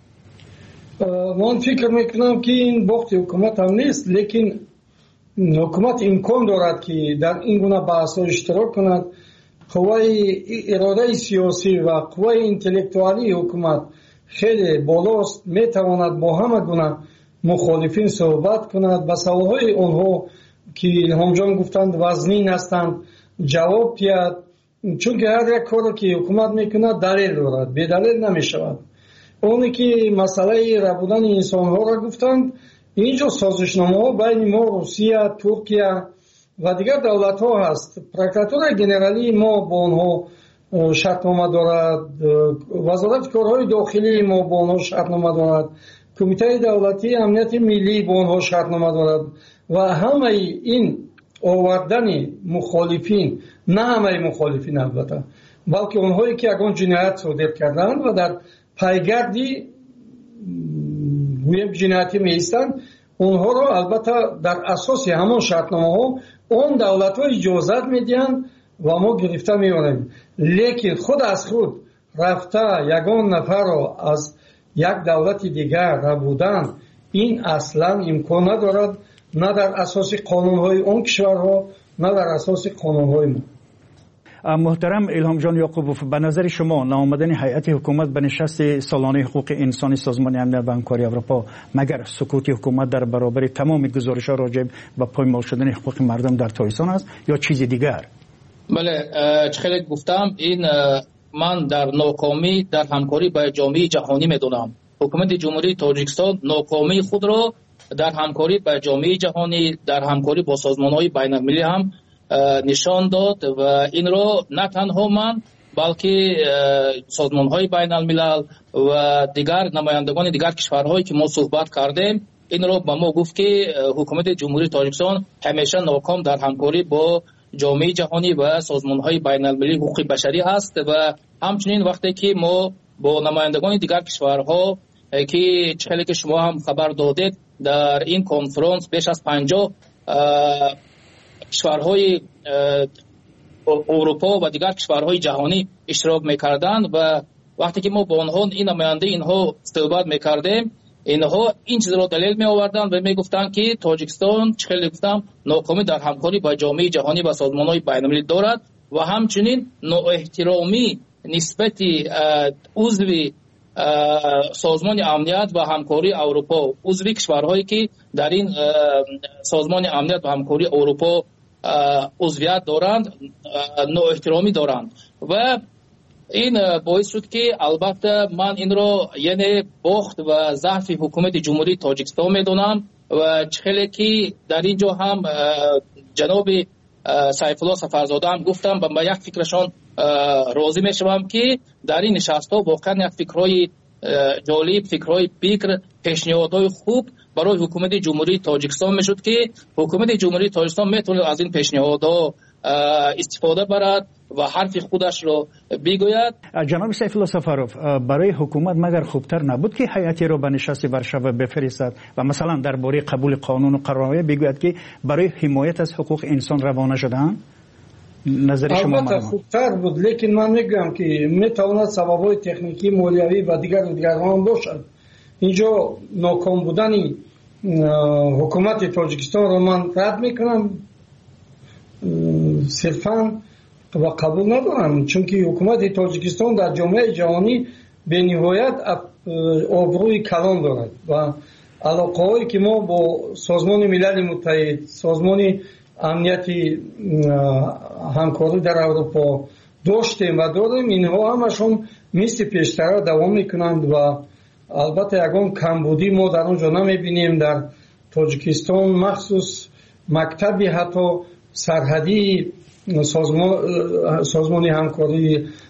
من فکر میکنم که این باخت حکومت هم نیست، لیکن حکومت امکان دارد که در این گونه بحث اشتراک کند. قوه اراده سیاسی و قوه انتلکتوالی حکومت خیلی بالاست، میتواند با همه گونه مخالفین صحبت کند، به سوالهای آنها که هم جان گفتند وزنین هستند جواب دهد، چون که هر یک کاری که حکومت میکند دلیل دارد، بی دلیل نمیشود. اونی که مسئله ربودن انسان ها را گفتند، اینجا سازشنامه ها بین ما روسیه، ترکیه و دیگر دولت ها هست. پروکراتور گنرالی ما با آنها شرطنامه دارد، وزارت کارهای داخلی ما با آنها شرطنامه دارد، کمیته دولتی امنیت ملی با آنها شرطنامه دارد و همه این آوردن مخالفین، نه همه مخالفین البته، بلکه اونهایی که اگه جنایت صادر کردند و در پیگردی گویم جنایتی میستند، اونها رو البته در اساس همان شرطنامه ها اون دولت ها اجازت میدین و ما گرفته میانیم. لیکن خود از خود رفته یگان نفر رو از یک دولت دیگر ربودن، این اصلا امکان ندارد، نه در اساس قانون های اون کشورها نه در اساس قانون های ما. محترم الهام جان یعقوبوف، به نظر شما ناآمدن هیئت حکومت به نشست سالانه حقوق انسانی سازمان امنیت و همکاری اروپا مگر سکوت حکومت در برابر تمام گزارش‌ها راجع به پایمال شدن حقوق مردم در تاجیکستان است یا چیز دیگر؟ بله، چخیلی گفتم این من در ناکامی در همکاری با جامعه جهانی میدونم. حکومت جمهوری تاجیکستان ناکامی خود را در همکاری با جامعه جهانی در همکاری با سازمان‌های بین‌المللی هم نشان داد و این را نه تنها من بلکه سازمان‌های بین‌الملل و دیگر نمایندگان دیگر کشورهایی که ما صحبت کردیم این را به ما گفت که حکومت جمهوری تاجیکستان همیشه ناکام در همکاری با جامعه جهانی و سازمان‌های بین‌المللی حقوق بشری است و همچنین وقتی که ما با نمایندگان دیگر کشورها که چخیلی که شما هم خبر دادید در این کنفرانس بیش از پنجاه کشورهای اروپا و دیگر کشورهای جهانی اشتراک میکردند و وقتی که ما با آنها این نماینده اینها صحبت میکردیم اینها این چیز را دلیل می آوردند و میگفتند که تاجیکستان چخیلی گفتم ناکامی در همکاری با جامعه جهانی و سازمان‌های بین‌المللی دارد و همچنین نااحترامی نسبت عضو سازمان امنیت و همکاری اروپا، عضو کشورهایی که در این سازمان امنیت و همکاری اروپا عضویت دارند نااحترامی دارند و این باعث شد که البته من این را یعنی باخت و ضعف حکومت جمهوری تاجیکستان میدونم و چخیلی که در اینجا هم جناب سیف الله سفرزاده هم گفتم و من یک فکرشان راضی میشوم که در این نشست ها واقعا یک فکرهای جالب، فکرهای بکر، پیشنهادهای خوب برای حکومت جمهوری تاجیکستان میشد که حکومت جمهوری تاجیکستان میتونه از این پیشنهادها استفاده برد و حرف خودش رو بگوید. جناب سیف الله سفروف، برای حکومت مگر خوبتر نبود که هیئتی رو به نشست ورشو بفرستد و مثلا درباره قبول قانون و قرارهای بگوید که برای حمایت از حقوق انسان روانه شدن؟ نظر شما؟ البته خوبتر بود، لیکن من میگم که میتواند سبب‌های تکنیکی، مالیوی و دیگر و دیگر هم باشد. اینجا ناکام بودن حکومت تاجیکستان رو من رد میکنم، صرفا و قبول ندارم، چون که حکومت تاجیکستان در جامعه جهانی به نهایت آبروی کلان دارد و алоқаҳое ки мо бо созмони милали муттаҳид, созмони амнияти ҳамкорӣ дар аврупо доштем ва дорем, инҳо ҳамашон мисли пештара давом мекунанд ва албатта ягон камбудӣ мо дар он ҷо намебинем. Дар тоҷикистон махсус мактаби ҳатто сарҳадии созмони ҳамкории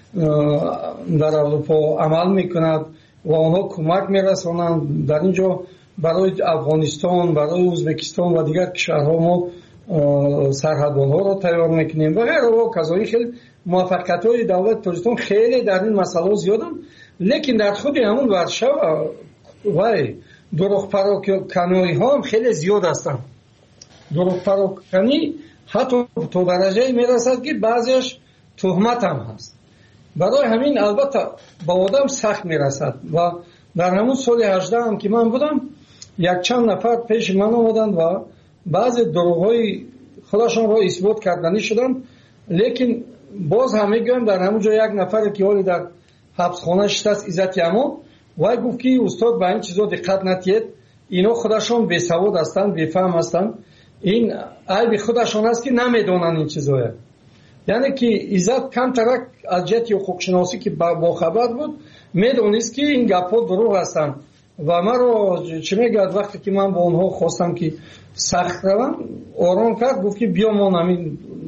дар аврупо амал мекунад ва онҳо кӯмак мерасонанд. дар ин ҷо барои афғонистон, барои ӯзбекистон ва дигар кишварҳо мо сарҳадбонҳоро тайёр мекунем ва ғайраҳо. казои хел муваффақиятҳои давлати тоҷикистон хеле дар ин масъалаҳо зиёданд, лекин дар худи ҳамун варшава вай дурӯғпароканиҳо ҳам хеле зиёд ҳастанд. дурӯғпароканӣ ҳатто то дараҷае мерасад ки баъзеаш туҳмат ҳам ҳаст. барои ҳамин албатта ба одам сахт мерасад ва дар ҳамун соли ҳаждаҳам ки ман будам, якчанд нафар пеши ман омаданд ва баъзе дурӯғҳои худашонро исбот карданӣ шуданд, лекин боз ҳам мегӯям дар ҳамун ҷо як нафаре ки ҳоли дар ҳабсхона шистааст, Иззати Амон, вай гуфт ки устод ба ин чизо диққат натиҳед, ино худашон бесавод ҳастанд, бефаҳм ҳастанд, ин айби худашон аст ки намедонанд ин чизоя. яъне ки Иззат камтарак аз ҷиҳати ҳуқуқшиносӣ ки бохабар буд, медонист ки ин гапҳо дурӯғ ҳастанд ва маро чӣ мегӯяд, вақте ки ман бо онҳо хостам ки сахт равам, ором кард, гуфт ки биё мон ҳамин.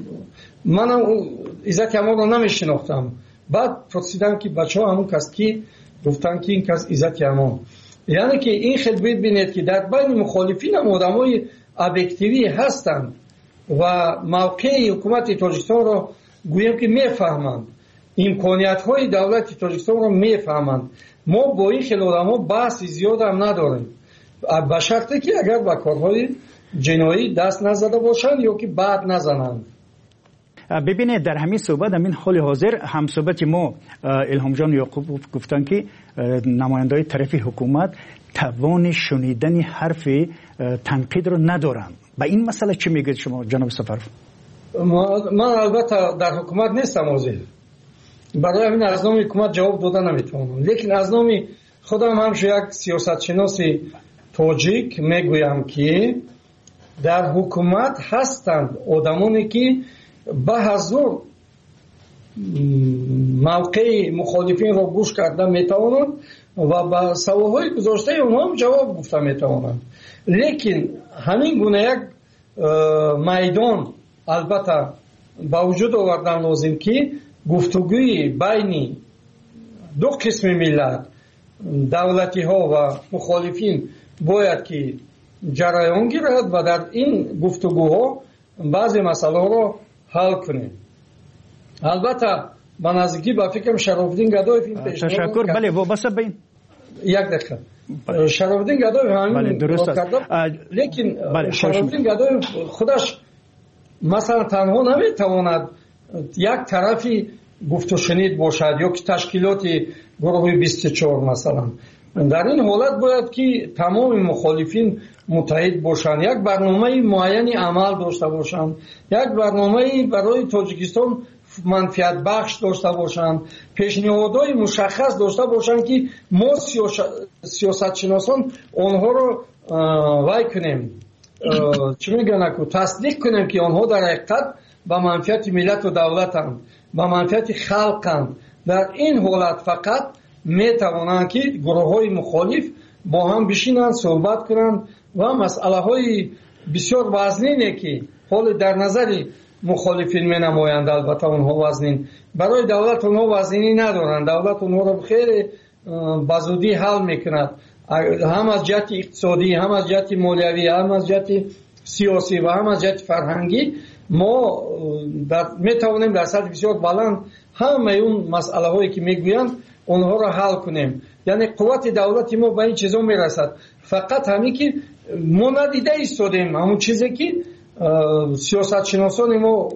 манам Иззати Амонро намешинохтам. баъд пурсидам ки бачаҳо ҳамун кас ки гуфтанд ки ин кас Иззати Амон. яъне ки ин хел бибинед ки дар байни мухолифинам одамои объективӣ ҳастанд ва мавқеи ҳукумати Тоҷикистонро гӯем ки мефаҳманд, имкониятҳои давлати Тоҷикистонро мефаҳманд. мо бо ин хел одамҳо баҳси зиёд ҳам надорем, ба шарте ки агар ба корҳои ҷиноӣ даст назада бошанд ё ки баъд назананд. ببینید در همین صحبت همین حال حاضر هم صحبت ما الهام جان یعقوب گفتن که نماینده‌های طرف حکومت توان شنیدن حرف تنقید رو ندارن. با این مسئله چی میگید شما جناب سفر؟ من البته در حکومت نیستم حاضر، برای همین از نام حکومت جواب دادن نمیتونم، لیکن از نام خودم هم یک سیاستشناس تاجیک میگویم که در حکومت هستند آدمانی که به حضور موقع مخالفین را گوش کرده میتوانند و با سوالهای گذاشته اونها هم جواب گفته میتوانند. لیکن همین گونه یک میدان البته با وجود آوردن لازم که گفتگوی بین دو قسم ملت، دولتی ها و مخالفین باید که جریان گیرد و در این گفتگوها بعضی مسائل را حل کنیم. البته به نزدیکی با فکرم شرافالدین گدایف این پیشنهاد تشکر. بله وابسته به این یک دقیقه شرافالدین گدایف همین درست است، لیکن شرافالدین گدایف خودش مثلا تنها نمیتواند یک طرفی گفت و شنید باشد یا که تشکیلات گروه بیست و چهار مثلا. در این حالت باید که تمام مخالفین متحد باشند، یک برنامه معینی عمل داشته باشند، یک برنامه برای تاجیکستان منفعت بخش داشته باشند، پیشنهادهای مشخص داشته باشند که ما سیاست شناسان آنها رو وای کنیم، چی میگن که تصدیق کنیم که آنها در حقیقت به منفعت ملت و دولتند، به منفعت خلقند. در این حالت فقط میتوانند که گروه های مخالف با هم بشینند صحبت کنند و مسئله های بسیار وزنینه که حال در نظر مخالفین می نمایند، البته اونها وزنین، برای دولت اونها وزنینی ندارند، دولت اونها رو خیلی بزودی حل میکند، هم از جهت اقتصادی، هم از جهت مالیوی، هم از جهت سیاسی و هم از جهت فرهنگی. ما میتوانیم در سطح بسیار بلند همه اون مسئله هایی که میگویند اونها را حل کنیم. یعنی قوت دولتی ما به این چیزا میرسد، فقط همین که ما ندیده ایستادیم همون چیزی که سیاست شناسان ما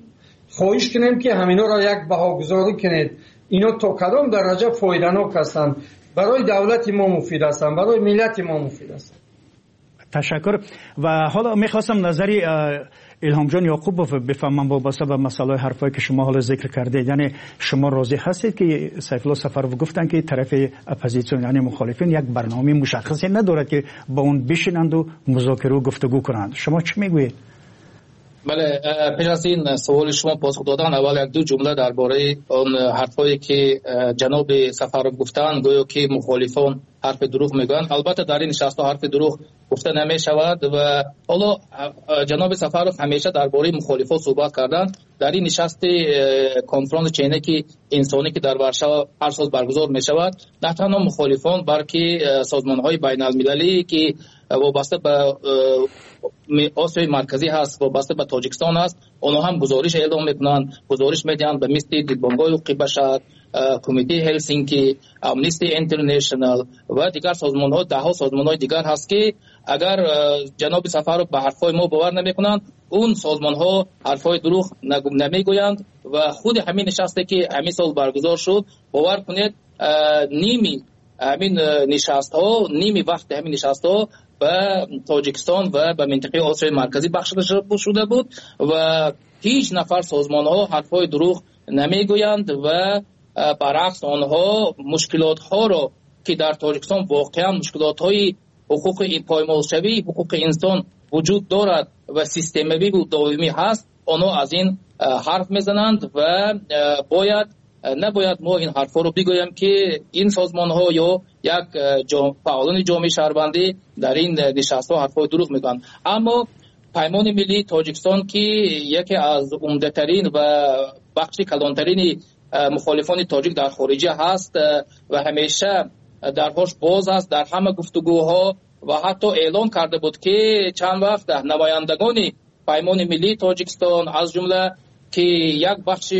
خواهش کنیم که همینا را یک بهاگذاری کنید، اینا تا کدام درجه فایده‌ناک هستند، برای دولت ما مفید هستند، برای ملت ما مفید هستند. تشکر. و حالا میخواستم نظری الهام جان یعقوبوف بفهمم وابسته به مسائل حرفایی که شما حالا ذکر کردید، یعنی شما راضی هستید که سیف الله سفروف گفتن که طرف اپوزیسیون یعنی مخالفین یک برنامه مشخصی ندارد که با اون بشینند و مذاکره و گفتگو کنند، شما چی میگویید؟ بله، پیش از این سوال شما پاسخ دادن اول یک دو جمله درباره اون حرفایی که جناب سفروف گفتن گویا که مخالفان حرف دروغ میگن. البته در این نشست حرف دروغ گفته نمی شود و حالا جناب سفروف همیشه درباره مخالفان صحبت کردن. در این نشست کنفرانس چینکی انسانی که در ورشو هر سال برگزار می شود، نه تنها مخالفان بلکه سازمان های بین المللی که وابسته به آسیای مرکزی هست، وابسته به تاجیکستان هست، اونها هم گزارش اعلام میکنند، گزارش میدن به مثل دیدبانگاه حقوق بشر، کمیته هلسینکی، امنیستی اینترنشنال و دیگر سازمان ها، ده ها سازمان های دیگر هست که اگر جناب سفروف به حرفای ما باور نمیکنند، اون سازمان ها حرفای دروغ نمیگویند و خود همین نشسته که همین سال برگزار شد، باور کنید نیمی همین نشست ها نیمی وقت همین نشست ها به تاجیکستان و به منطقه آسیای مرکزی بخشیده شده بود و هیچ نفر سازمان ها حرفای دروغ نمیگویند و برعکس آنها مشکلات ها را که در تاجیکستان واقعا مشکلات های حقوق پایمال شوی حقوق انسان وجود دارد و سیستمی و دائمی هست، آنها از این حرف میزنند و باید نباید ما این حرفا رو بگویم که این سازمان ها یا یک فعالان جامعه شهروندی در این نشست ها حرفای دروغ میگن. اما پیمان ملی تاجیکستان که یکی از عمده ترین و بخش کلانترین مخالفان تاجیک در خارجه هست و همیشه درهاش باز است در همه گفتگوها و حتی اعلام کرده بود که چند وقت نمایندگان پیمان ملی تاجیکستان از جمله که یک بخش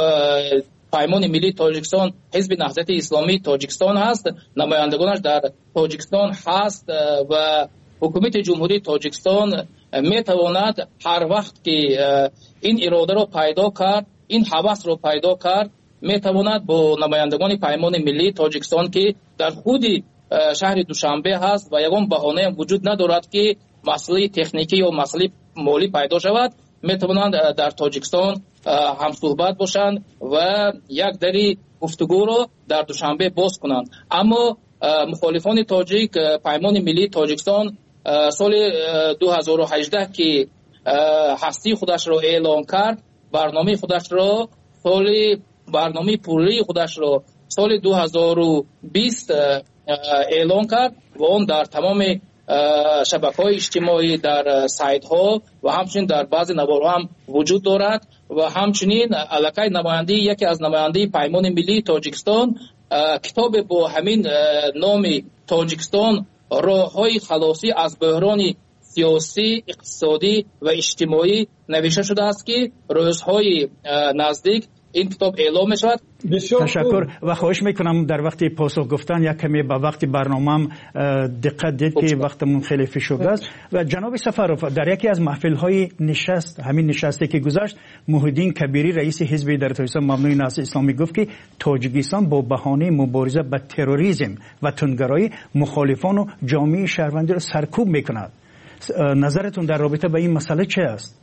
پیمان ملی تاجیکستان حزب نهضت اسلامی تاجیکستان هست، نمایندگانش در تاجیکستان هست و حکومت جمهوری تاجیکستان میتواند هر وقت که این اراده را پیدا کرد، این هوس را پیدا کرد، میتواند با نمایندگان پیمان ملی تاجیکستان که در خود شهر دوشنبه هست و یگان بهانه هم وجود ندارد که مسئله تکنیکی یا مسئله مالی پیدا شود، میتوانند در تاجیکستان هم صحبت باشند و یک دری گفتگو را در دوشنبه باز کنند. اما مخالفان تاجیک پیمان ملی تاجیکستان سال دو هزار و هجده که هستی خودش را اعلام کرد، برنامه خودش را سال برنامه پولی خودش را سال دو هزار و بیست اعلام کرد و اون در تمام شبکه‌های اجتماعی، در سایت ها و همچنین در بعضی نوارها هم وجود دارد و همچنین علاقه نماینده یکی از نماینده پیمان ملی تاجیکستان کتاب با همین نام تاجیکستان راه‌های خلاصی از بحران سیاسی، اقتصادی و اجتماعی نوشته شده است که روزهای نزدیک این کتاب اعلام می شود. تشکر و خواهش میکنم در وقت پاسخ گفتن یک کمی به وقت برنامه‌ام دقت دید که وقتمون خیلی فشرده است. و جناب سفروف در یکی از محفل‌های نشست، همین نشستی که گذشت، محیدین کبیری رئیس حزب در تاجیکستان مبنای نهضت اسلامی گفت که تاجیکستان با بهانه مبارزه با تروریسم و تندگرایی مخالفان و جامعه شهروندی را سرکوب میکند. نظرتون در رابطه با این مسئله چه است؟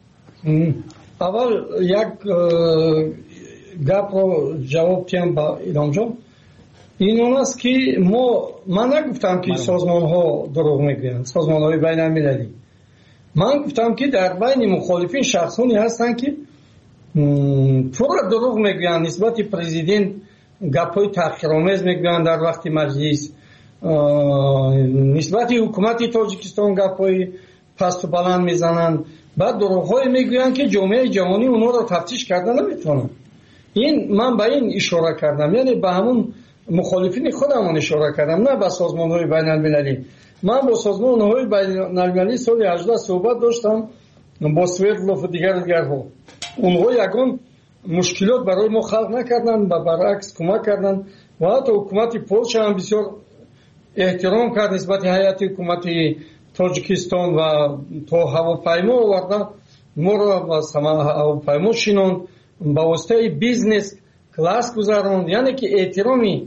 اول یک گپ رو جواب تیم با ایران جان، این اون است که ما من نگفتم که سازمان ها دروغ میگویند، سازمان های بین المللی. من گفتم که در بین مخالفین شخصانی هستند که پورا دروغ میگویند نسبت پرزیدنت، گپ های تحقیرآمیز میگویند در وقت مجلس، نسبت حکومت تاجیکستان گپ های پست و بلند میزنند، بعد دروغ های میگویند که جامعه جهانی اونها رو تفتیش کردن نمیتونن. این من به این اشاره کردم، یعنی به همون مخالفین خودمون اشاره کردم، نه به سازمان های بین المللی. من با سازمان های بین المللی سال هجده صحبت داشتم، با سویدلوف و دیگر دیگر ها. اونها یکون مشکلات برای ما خلق نکردن و برعکس کمک کردن و حتی حکومت پولشا هم بسیار احترام کرد نسبت هیئت حکومت تاجیکستان و تا هواپیما آوردن ما را با هواپیما شینوند، با واسطه بیزنس کلاس گذاروند، یعنی که احترامی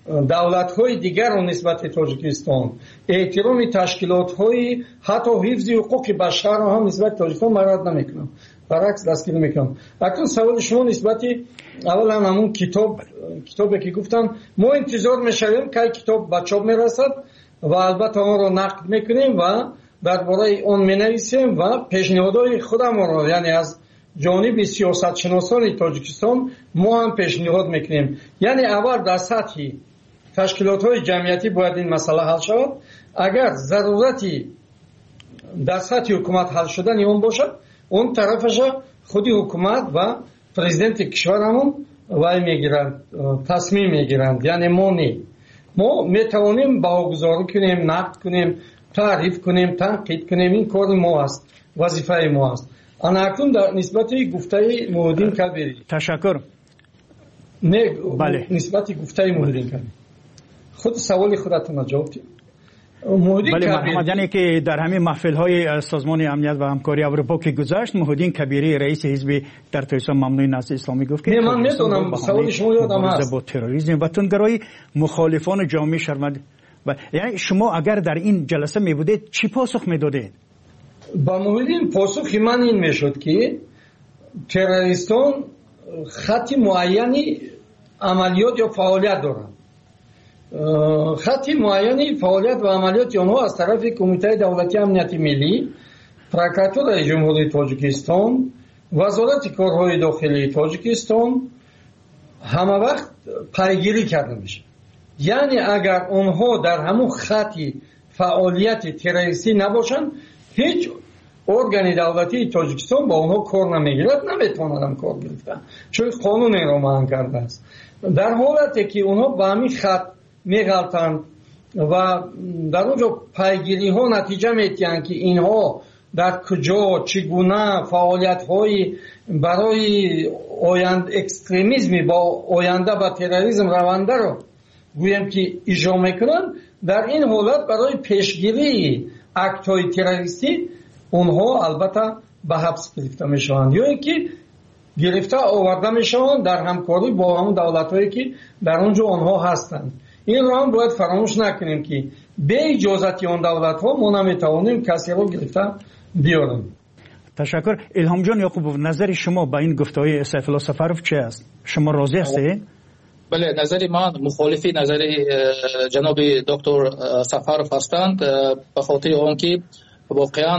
давлатҳои дигарро нисбати тоҷикистон, эҳтироми ташкилотҳои ҳатто ҳифзи ҳуқуқи башарро ҳам нисбати тоҷикистон марад намекунам, баръакс дастгирӣ мекунам. акнун саволи шумо нисбати аввалан ҳамун китоб китобе ки гуфтам, мо интизор мешавем ки китоб ба чоп мерасад ва албатта онро нақд мекунем ва дар бораи он менависем ва пешниҳодҳои худамонро, яъне аз ҷониби сиёсатшиносони тоҷикистон мо ҳам пешниҳод мекунем. яъне аввал дар сатҳи ташкилотҳои ҷамъиятӣ бояд ин масъала ҳал шавад. агар зарурати дар сатҳи ҳукумат ҳал шудани он бошад, он тарафаша худи ҳукумат ва президенти кишварамон вай мегиранд, тасмим мегиранд, яъне мо не. мо метавонем баҳогузорӣ кунем, нақд кунем, таъриф кунем, танқид кунем. ин кори мо аст, вазифаи мо аст. ана акнун дар нисбати гуфтаи Муҳиддин Кабирӣ. ташаккур. не нисбати гуфтаи Муҳиддин Кабирӣ худ саволи худатон ҷавоб дед. بله محمد، یعنی که در همین محفل‌های سازمان امنیت و همکاری اروپا که گذشت، محمدین کبیری رئیس حزب در توسعه ممنوع نسل اسلامی گفت که من میدونم سوال شما یادم هست با تروریسم و تندگرایی مخالفان جامعه شهروندی. یعنی شما اگر در این جلسه می بودید چی پاسخ میدادید؟ با محمدین پاسخ من این میشد که تروریستان خط معینی عملیات یا فعالیت دارند. خطی معینی فعالیت و عملیات آنها از طرف کمیته دولتی امنیت ملی، پروکراتورای جمهوری تاجیکستان، وزارت کارهای داخلی تاجیکستان همه وقت پیگیری کرده میشه. یعنی اگر آنها در همون خطی فعالیت تروریستی نباشن، هیچ ارگانی دولتی تاجیکستان با آنها کار نمیگیرد، نمیتونن کار گرفتن، چون قانون را معنی کرده است. در حالتی که آنها به همین خط میغلطند و در اونجا پیگیری ها نتیجه میتیند که اینها در کجا چگونه فعالیت های برای آیند اکستریمیزمی با آینده و تروریسم رونده رو گویم که اجرا میکنند، در این حالت برای پیشگیری اکت های تروریستی اونها البته به حبس گرفته میشوند یا اینکه گرفته آورده میشوند در همکاری با همون دولت هایی که در اونجا آنها هستند. این رو هم باید فراموش نکنیم که به اجازت آن دولت ها ما نمیتوانیم کسی رو گرفته بیاریم. تشکر. الهام جان یعقوبوف، نظر شما با این گفته‌های سیف الله سفرов چه است؟ شما راضی هستید؟ بله، نظر من مخالفی نظر جناب دکتر سفرов هستند، به خاطر آنکه واقعا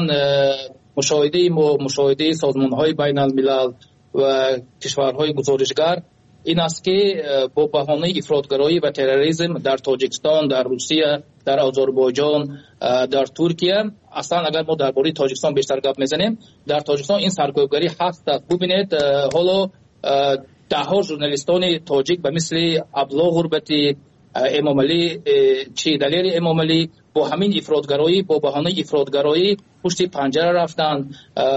مشاهده ما مشاهده سازمان‌های بین الملل و کشورهای گزارشگر این است که با بهانه افراطگرایی و تروریسم در تاجیکستان، در روسیه، در آذربایجان، در ترکیه، اصلا اگر ما درباره تاجیکستان بیشتر گپ میزنیم، در تاجیکستان این سرکوبگری هست. ببینید حالا ده ها ژورنالیستان تاجیک به مثل عبدالله غربتی، امام علی چی دلیر امام علی با همین افراطگرایی، با بهانه افراطگرایی پشت پنجره رفتند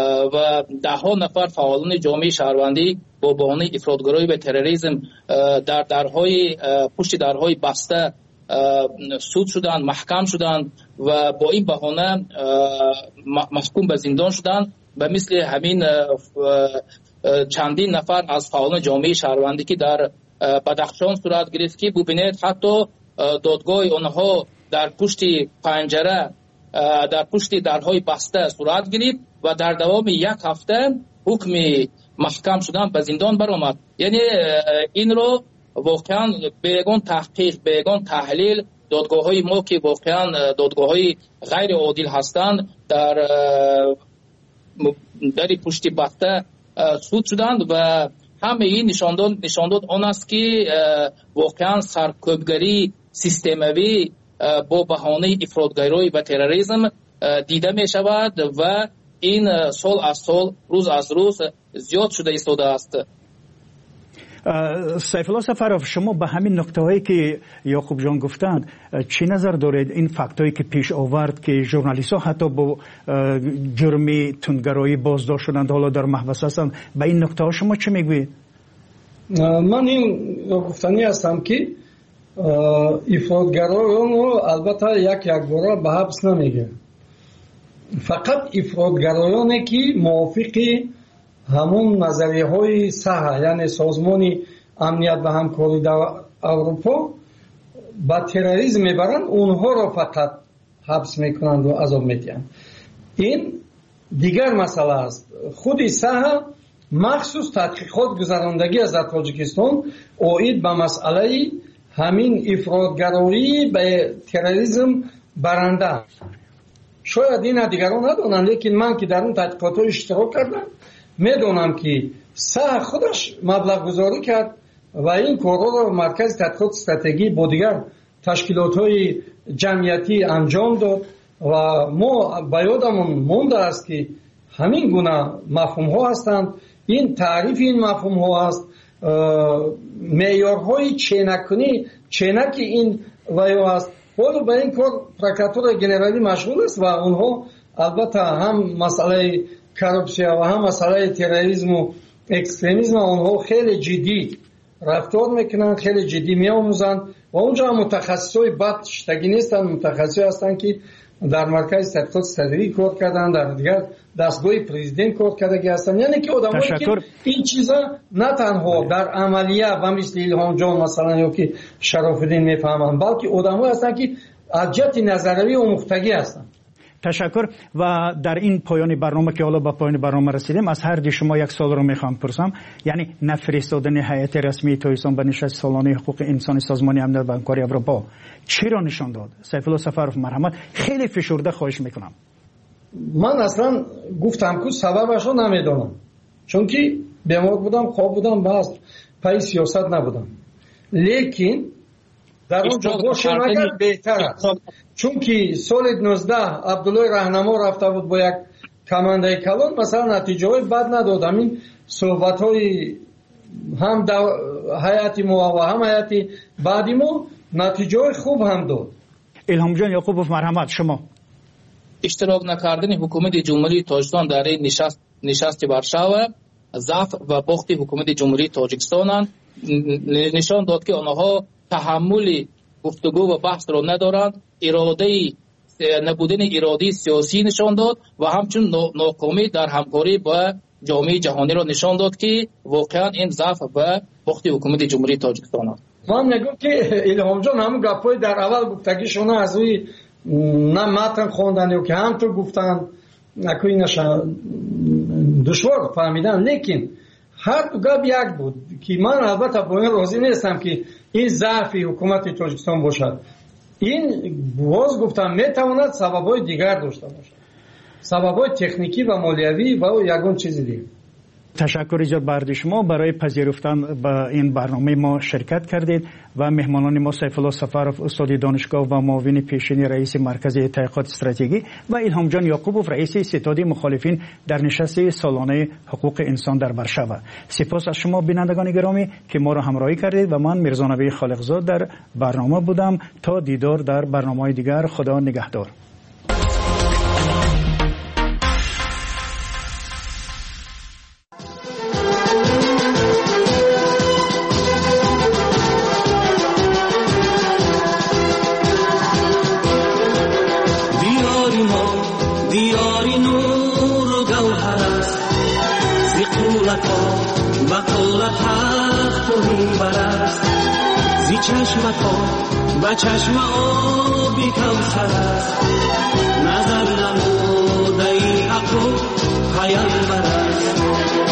و ده ها نفر فعالان جامعه شهروندی با بهانه افراطگرایی و تروریسم در درهای پشت درهای بسته سود شدند، محکم شدند و با این بهانه محکوم به زندان شدند. و مثل همین چندین نفر از فعالان جامعه شهروندی که در بدخشان صورت گرفت که ببینید حتی دادگاه آنها در پشت پنجره، در پشت درهای بسته صورت گرفت و در دوام یک هفته حکم محکم شدن به زندان برآمد. یعنی این رو واقعا بیگان تحقیق، بیگان تحلیل دادگاه های ما که واقعا دادگاه های غیر عادل هستند در در پشت بسته سود شدند و همه این نشان داد نشان داد آن است که واقعا سرکوبگری سیستموی با بهانه افراطگرایی و تروریسم دیده می شود و این سال از سال، روز از روز زیاد شده ایستاده است. سیف الله سفرов، شما به همین نکته هایی که یعقوب جان گفتند چی نظر دارید؟ این فکت هایی که پیش آورد که ژورنالیست ها حتی با جرم تندگرایی بازداشت شدند، حالا در محبس هستند، به این نکته ها شما چی میگویید؟ من این گفتنی هستم که افراطگرایان رو البته یک یک بار به حبس نمیگه، فقط افراطگرایانی که موافق همون نظریه های صحه، یعنی سازمان امنیت و همکاری در اروپا با تروریسم میبرند اونها را فقط حبس میکنند و عذاب میدهند. این دیگر مسئله است. خود ساحه مخصوص تحقیقات گذراندگی از تاجیکستان اوید به مسئله همین افراطگرایی به تروریسم برنده. شاید این دیگران ندانند، لیکن من که در اون تحقیقات اشتراک کردم میدونم که ساحه خودش مبلغ گذاری کرد و این کارها را مرکز تحقیقات استراتژی با دیگر تشکیلات های جمعیتی انجام داد و ما به یادمون مونده است که همین گونه مفهوم ها هستند. این تعریف این مفهوم ها است، معیارهای چینکنی چینک این ویو است. ولی به این کار پروکراتور گنرالی مشغول است و اونها البته هم مسئله کارپسیا و هم مسئله تروریسم و اکستریمیسم اونها خیلی جدی رفتار میکنند، خیلی جدی میآموزند و اونجا متخصصای بد شتگی نیستند، متخصصی هستند که در مرکز تحقیقات استراتژی کار کردن، در دیگر دستگاه پرزیدنت کار کرده هستند. یعنی که آدمایی که این چیزا نه تنها در عملیه و مثل الهام جان مثلا یا که شرافالدین میفهمند، بلکه آدمایی هستند که از جهت نظریه آموختگی هستند. تشکر. و در این پایان برنامه که حالا به پایان برنامه رسیدیم، از هر دی شما یک سوال رو میخوام پرسم. یعنی نفرستادن هیئت رسمی تویسان به نشست سالانه حقوق انسانی سازمان امنیت و همکاری اروپا چی را نشان داد؟ سیف الله سفرов مرحمت، خیلی فشرده خواهش میکنم. من اصلا گفتم که سببش رو نمیدونم، چون که بیمار بودم، خواب بودم، باز پای سیاست نبودم. لیکن در اونجا باشه مگر بهتر است، چون که سال نوزده عبدالله راهنما رفته بود با یک کمانده کلان، مثلا نتیجه های بد نداد. همین صحبت های هم حیاتی ما و هم حیاتی بعدی ما نتیجه های خوب هم داد. الهام جان یعقوبوف مرحمت، شما اشتراک نکردن حکومت جمهوری تاجیکستان در این نشست نشست ورشاو ضعف و باخت حکومت جمهوری تاجیکستان نشان داد که آنها تحمل گفتگو و بحث را ندارند. اراده نبودن اراده سیاسی نشان داد و همچنین ناکامی در همکاری با جامعه جهانی را نشان داد که واقعا این ضعف و باخت حکومت جمهوری تاجیکستان است. من میگم که الهام جان همون گپای در اول گفتگیشون از روی نه متن خواندن یا که هم تو گفتن نکنی نشان دشوار فهمیدن، لیکن هر دو گپ یک بود که من البته با این راضی نیستم که این ضعف حکومت تاجیکستان باشد. این باز گفتم میتواند سببای دیگر داشته باشد، سببای تکنیکی و مالیوی و یگان چیزی دیگر. تشکر ایجاد برد شما برای پذیرفتن به این برنامه ما شرکت کردید و مهمانان ما سیف الله سفرов استاد دانشگاه و معاون پیشین رئیس مرکز تحقیقات استراتژی و الهام جان یعقوبوف رئیس ستاد مخالفین در نشست سالانه حقوق انسان در ورشاو. سپاس از شما بینندگان گرامی که ما را همراهی کردید و من میرزا نبی خالقزاد در برنامه بودم. تا دیدار در برنامه‌های دیگر، خدا نگهدار. و چشم آبی کوثر است، نظر نموده ای حق و پیامبر است.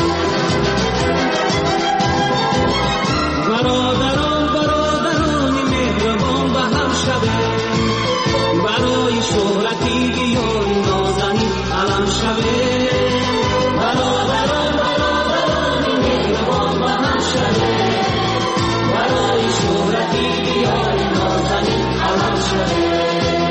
برادران برادران مهربان به هم شوه، برای شهرتی بیان نازنین علم شوه. برادران برادران مهربان به هم شوه، برای شهرتی بیان نازنین علم شوه.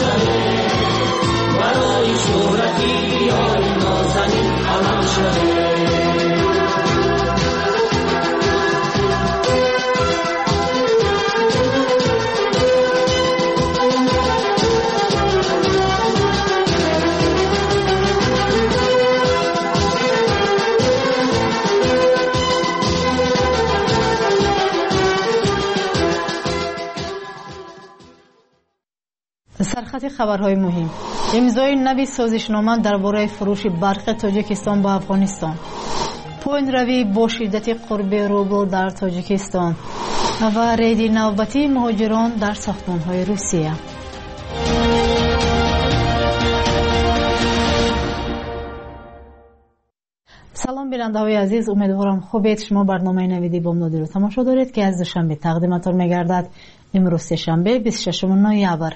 شوه برای شهرتی بیای نازنین علم شوه سرخط خبرهای مهم. امضای نوی سازشنامه درباره فروش برق تاجیکستان به افغانستان. پوین روی با شدت قرب روبل در تاجیکستان و رید نوبتی مهاجران در ساختمان‌های روسیه. سلام بیننده‌های عزیز، امیدوارم خوبید. شما برنامه نویدی بامدادی رو تماشا دارید که از دوشنبه تقدیمتان می‌گردد. امروز سه‌شنبه بیست و ششم نوامبر.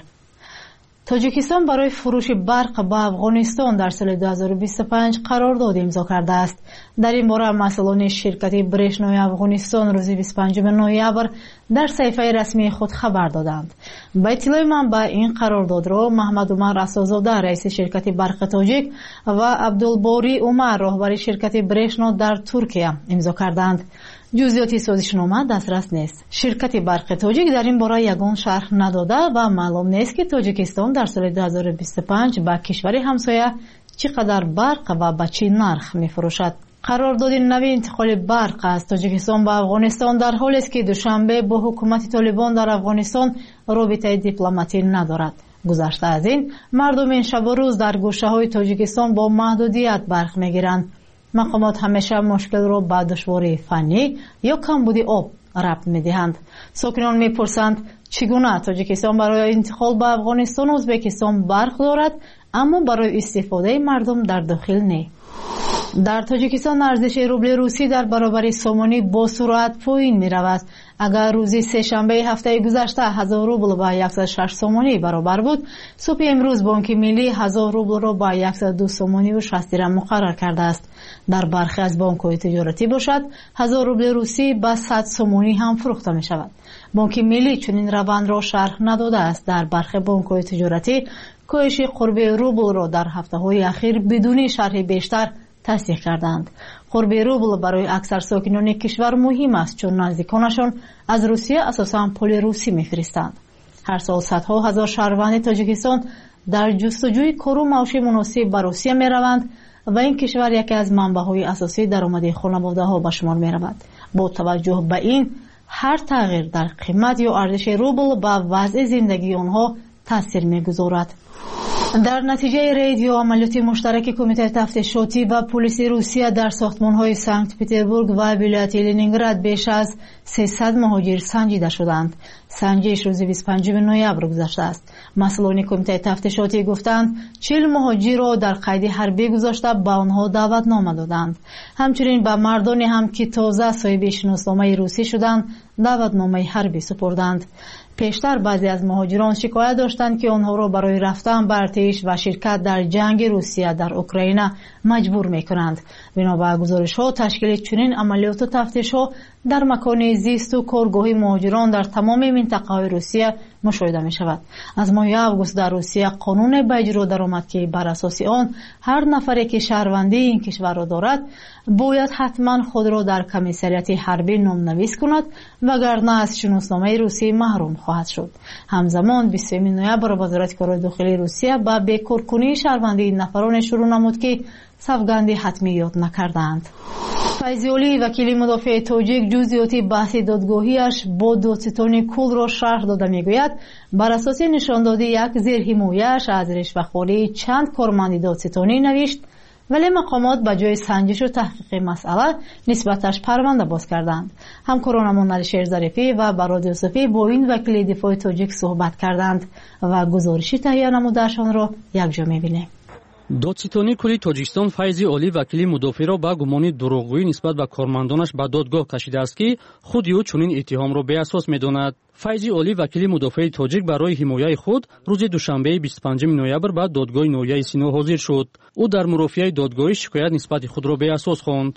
تاجیکستان برای فروش برق به افغانستان در سال دو هزار و بیست و پنج قرارداد امضا کرده است. در این باره مسئولان شرکت برشنای افغانستان روز بیست و پنجم نوامبر در صفحه رسمی خود خبر دادند. به اطلاع منبع این قرارداد را محمد عمر اساس‌زاده رئیس شرکت برق تاجیک و عبدالباری عمر رهبر شرکت برشنا در ترکیه امضا کردند. جزئیات سازشنامه دسترس نیست. شرکت برق تاجیک در این باره یگان شرح نداده و معلوم نیست که تاجیکستان در سال دو هزار و بیست و پنج به کشور همسایه چقدر برق و به چه نرخ می‌فروشد. قرارداد نوی انتقال برق از تاجیکستان به افغانستان در حالی است که دوشنبه با حکومت طالبان در افغانستان رابطه دیپلماتی ندارد. گذشته از این مردم این شب و روز در گوشه‌های تاجیکستان با محدودیت برق می‌گیرند. مقامات همیشه مشکل را به دشواری فنی یا کمبود آب ربط می‌دهند. ساکنان می‌پرسند چگونه تاجیکستان برای انتقال به افغانستان و ازبکستان برق دارد اما برای استفاده مردم در داخل نه. در تاجیکستان ارزش روبل روسی در برابر سومانی با سرعت پایین می رود. اگر روزی سه شنبه هفته گذشته هزار روبل با صد و شش سومانی برابر بود، صبح امروز بانک ملی هزار روبل را با صد و دو سومانی و شصت درم مقرر کرده است. در برخی از بانک‌های تجارتی باشد هزار روبل روسی با صد سومانی هم فروخته می شود. بانک ملی چنین روند را شرح نداده است. در برخی بانک‌های تجارتی کاهش قرب روبل را در هفته‌های اخیر بدون شرح بیشتر تصدیق کردند. قرب روبل برای اکثر ساکنان کشور مهم است چون نزدیکانشان از روسیه اساساً پول روسی می‌فرستند. هر سال صدها هزار شهروند تاجیکستان در جستجوی کار و معاش مناسب به روسیه می‌روند و این کشور یکی از منبع‌های اساسی درآمد خانواده‌ها به شمار می‌رود. با توجه به این هر تغییر در قیمت یا ارزش روبل به وضع زندگی آنها تاثیر می‌گذارد. در نتیجه رید یا عملیات مشترک کمیته تفتیشاتی و پلیس روسیه در ساختمان‌های سنت پترزبورگ و ولایت لنینگراد بیش از سیصد مهاجر سنجیده شدند. سنجش روز بیست و پنجم نوامبر گذشته است. مسئولان کمیته تفتیشاتی گفتند چهل مهاجر را در قید حربی گذاشته به آنها دعوتنامه دادند. همچنین به مردانی هم که تازه صاحب شناسنامه روسی شدند دعوتنامه حربی سپردند. پیشتر بعضی از مهاجران شکایت داشتند که آنها را برای رفتن به ارتش و شرکت در جنگ روسیه در اوکراین مجبور می‌کنند. بنا به گزارش‌ها تشکیل چنین عملیات و تفتیش‌ها در مکان زیست و کارگاه مهاجران در تمام منطقه‌های روسیه مشاهده می‌شود. از ماه آگوست در روسیه قانون به اجرا درآمد که بر اساس آن هر نفری که شهروندی این کشور را دارد باید حتما خود را در کمیساریات حربی نامنویس کند وگرنه از شناسنامه روسی محروم خواهد شد. همزمان بیستم نوامبر وزارت کار داخلی روسیه با بیکارکنی شهروندی این نفران شروع نمود که سوگند حتمیات نکردند. فیضی اولی وکیل مدافع تاجیک جزئیات بحث دادگاهیش با دادستان کل را شرح داده میگوید بر اساس نشاندادی یک زیر حمایه‌اش از رشوه‌خوری چند کارمند دادستانی نوشت ولی مقامات به جای سنجش و تحقیق مسئله نسبتش پرونده باز کردند. همکارانمان علیشیر ظریفی و برادر یوسفی با این وکیل دفاع تاجیک صحبت کردند و گزارشی تهیه نموده‌شان را یکجا می‌بینیم. دادستانی کلی تاجیکستان فیضی اولی وکیل مدافع را با گمانی دروغگویی نسبت به کارمندانش به دادگاه کشیده است که خود او چنین اتهام را بی اساس می‌داند. فیضی اولی وکیل مدافع تاجیک برای حمایت خود روز دوشنبه بیست و پنجم نوامبر به دادگاه نویای سینا حاضر شد. او در مرافعه دادگاهی شکایت نسبت خود را بی اساس خواند.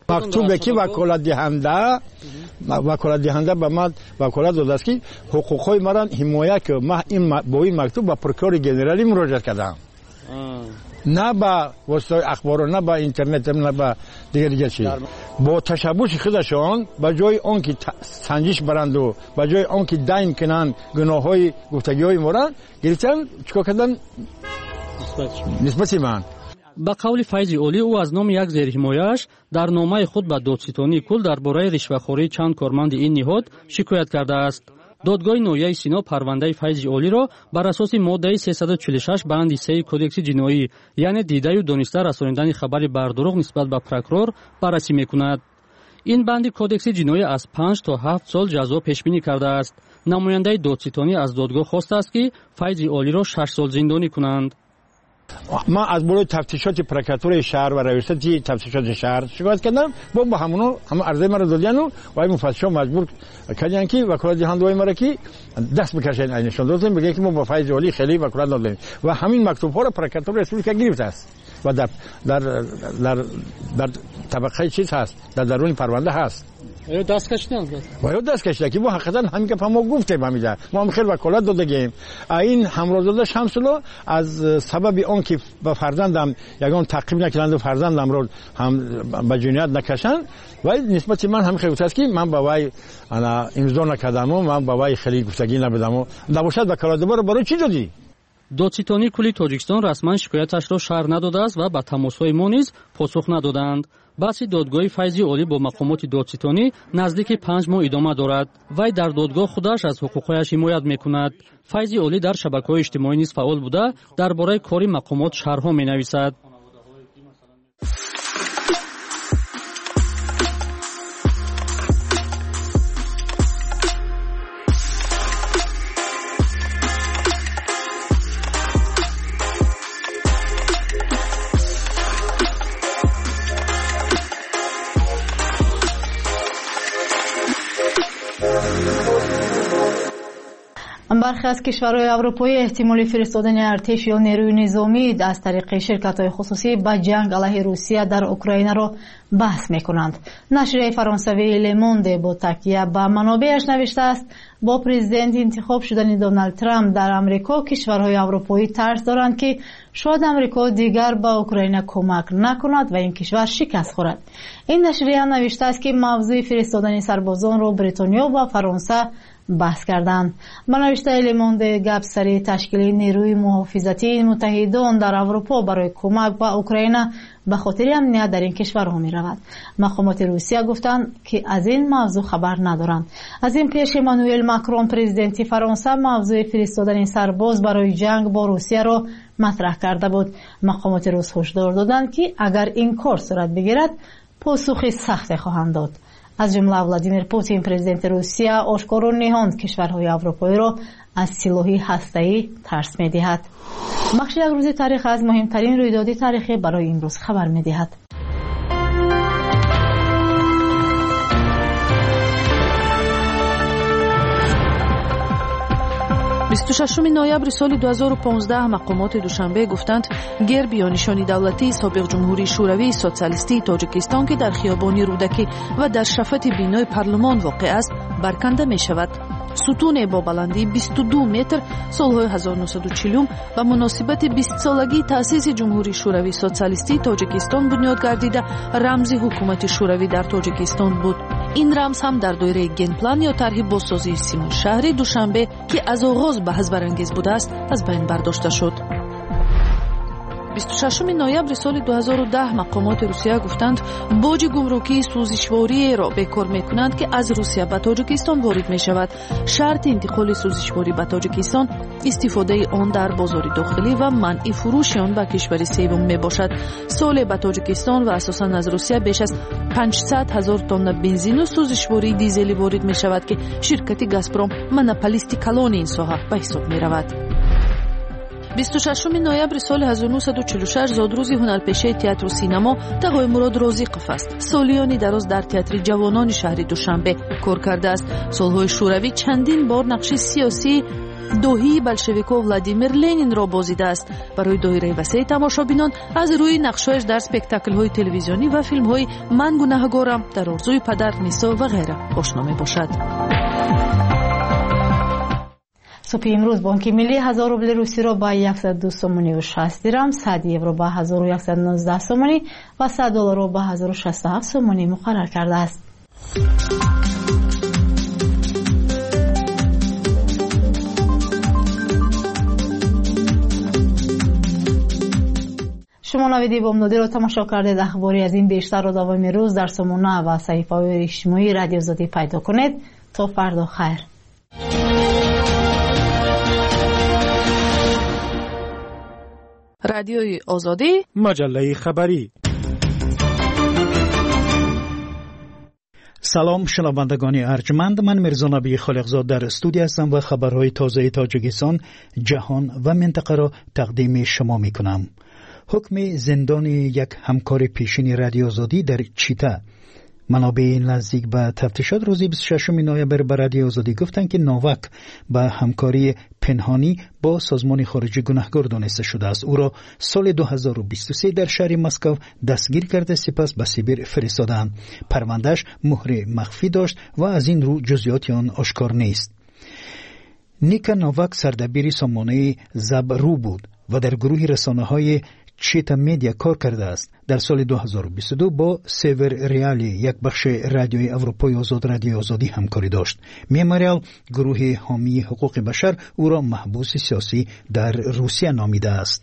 مکتوبی که وکالت دهنده وکالت دهنده به من وکالت داده است که حقوقهای مرا حمایت که من این با این مکتوب به پروکور گنرالی مراجعه کردم، نه با وسایل اخبار، نه با اینترنت، نه با دیگر دیگر چیز. با تشبوس خودشان به جای آنکه سنجش برند و به جای آنکه دایم کنند گناههای گفتگیهای مرا گرفتن چیکار کردن نسبت من. با قول فیض اولی او از نام یک زیرحمایه‌اش در نامه خود به دادستانی کل درباره رشوه‌خوری چند کارمند این نهاد شکایت کرده است. دادگاه نویه سینا پرونده فیض اولی را بر اساس ماده سیصد و چهل و شش بند سه کدکس جنایی یعنی دیده و دانسته رسانیدن خبر بر دروغ نسبت به پروکورور بررسی میکند. این بند کدکس جنایی از پنج تا هفت سال جزا پیش بینی کرده است. نماینده دادستانی از دادگاه خواسته است که فیض اولی را شش سال زندانی کنند. من از بالای تفتیشات پرکاتور شهر و رئیس تفتیشات شهر شکایت کردم، با با همونو هم عرضه مرا دادن و وای مفتشا مجبور کردن که وکالت دهنده مرا که دست بکشن اینشون دادن میگه که ما با فیض اولی خیلی وکالت دادیم و همین مکتوب ها را پرکاتور رسپوبلیکا گرفته است و در در در, در طبقه چیز هست، در درون پرونده هست. یا دست کشیدن و یا دست کشیدن که ما حقیقتا همین که ما گفتیم همیشه ما هم خیلی وکالت دادیم. این همراهزاده شمسلو از سبب آن که به فرزندم یگان تعقیب نکردند و فرزندم رو هم به جنایت نکشن و نسبت من هم خیلی است که من با وای انا امضا نکردم و من با وای خیلی گفتگی نبودم و نباشد وکالت دوباره برای چی دادی؟ دادستانی کلی تاجیکستان رسما شکایتش را شرح نداده است و به تماس‌های ما نیز پاسخ ندادند. بحث دادگاه فیض اولی با مقامات دادستانی نزدیک پنج ماه ادامه دارد. وی در دادگاه خودش از حقوقش حمایت میکند. فیض اولی در شبکه‌های اجتماعی نیز فعال بوده درباره کاری مقامات شرح‌ها مینویسد. برخی از کشورهای اروپایی احتمالی فرستادن ارتش یا نیروی نظامی از طریق شرکت‌های خصوصی به جنگ علیه روسیه در اوکراین را بحث می‌کنند. نشریه فرانسوی لموند با تکیه به منابعش نوشته است با پرزیدنت انتخاب شدن دونالد ترامپ در امریکا کشورهای اروپایی ترس دارند که شاید امریکا دیگر به اوکراین کمک نکند و این کشور شکست خورد. این نشریه نوشته است که موضوع فرستادن سربازان را بریتانیا و فرانسه بحث کردند. با نوشته لموند گپ سری تشکیل نیروی محافظتی متحدان در اروپا برای کمک به اوکراین به خاطر امنیت در این کشورها می رود. مقامات روسیه گفتند که از این موضوع خبر ندارند. از این پیش امانوئل ماکرون پرزیدنت فرانسه موضوع فرستادن سرباز برای جنگ با روسیه را مطرح کرده بود. مقامات روس هشدار دادند که اگر این کار صورت بگیرد پاسخ سخت خواهند داد. از جمله ولادیمیر پوتین پرزیدنت روسیه آشکارا نهاند کشورهای اروپایی را از سلاح هسته‌ای ترس می‌دهد. بخش یک روز تاریخ از مهمترین رویدادهای تاریخی برای امروز خبر می‌دهد. بیست و ششم نوامبر سال دو هزار و پانزده مقامات دوشنبه گفتند گرب یا نشانی دولتی سابق جمهوری شوروی سوسیالیستی تاجیکستان که در خیابان رودکی و در شفت بینای پارلمان واقع است برکنده می شود. ستون با بلندی بیست و دو متر سالهای هزار و نهصد و چهل و مناسبت بیست سالگی تأسیس جمهوری شوروی سوسیالیستی تاجیکستان بنیاد گردیده رمز حکومت شوروی در تاجیکستان بود. این رمز هم در دایره گنپلان یا طرح بازسازی سیمون شهری دوشنبه که از آغاز بحث برانگیز بوده است از بین برداشته شد. بیست و ششم نوامبر سال دو هزار و ده مقامات روسیه گفتند باج گمرکی سوزشواری را بکار میکنند که از روسیه به تاجیکستان وارد می شود. شرط انتقال سوزشواری به تاجیکستان استفاده آن در بازار داخلی و منع فروش آن به کشور سوم می باشد. سال به تاجیکستان و اساساً از روسیه بیش از پانصد هزار تن بنزین و سوزشواری دیزلی وارد می شود که شرکت گازپروم مونوپولیست کلان این ساحه به حساب می رود. بیست و ششم نوامبر سال هزار و نهصد و چهل و شش زادروز هنرپیشه تئاتر و سینما تقای مراد رازیقوف است. سالیانی دراز در تئاتر جوانان شهر دوشنبه کار کرده است. سالهای شوروی چندین بار نقش سیاسی доҳии болшевиков Владимир Ленинро бозидааст. барои доираи васеъи тамошобинон аз рӯи нақшҳояш дар спектаклҳои телевизионӣ ва филмҳои «Ман гунаҳгорам», «Дар орзуи падар», «Нисо» ва ғайра ошно мебошад. субҳи имрӯз бонки миллӣ ҳазор рубли русиро ба яксад ду сомониву шаст дирам, сад евро ба ҳазору яксад нуздаҳ сомонӣ ва сад долларро ба ҳазору шасту ҳафт сомонӣ муқаррар кардааст. шумо навиди бомдодиро тамошо кардед. ахбори аз ин бештарро давоми рӯз дар сомона ва саҳифаҳои иҷтимоии радио Озодӣ пайдо кунед. то фардо хайр. радиои Озодӣ, маҷаллаи хабарӣ. салом шунавандагони арҷманд, ман Мирзо Набии Холиқзод дар студия ҳастам ва хабарҳои тозаи Тоҷикистон, ҷаҳон ва минтақаро тақдими шумо мекунам. ҳукми зиндони як ҳамкори пешини радиои Озодӣ дар Чита. منابع نزدیک به تفتیشات روز بیست و ششم نوامبر به رادیو آزادی گفتند که نوواک به همکاری پنهانی با سازمان خارجی گناهکار دانسته شده است. او را سال دو هزار و بیست و سه در شهر مسکو دستگیر کرده سپس به سیبیر فرستادند. پروندهش مهر مخفی داشت و از این رو جزئیات آن آشکار نیست. نیکا نوواک سردبیر سامانه زبرو بود و در گروه رسانه‌های چیتا میدیا کار کرده است. در سال دو هزار و بیست و دو با سیور ریالی یک بخش رادیوی اروپای آزاد رادیوی آزادی همکاری داشت. میموریال گروه حامی حقوق بشر او را محبوس سیاسی در روسیه نامیده است.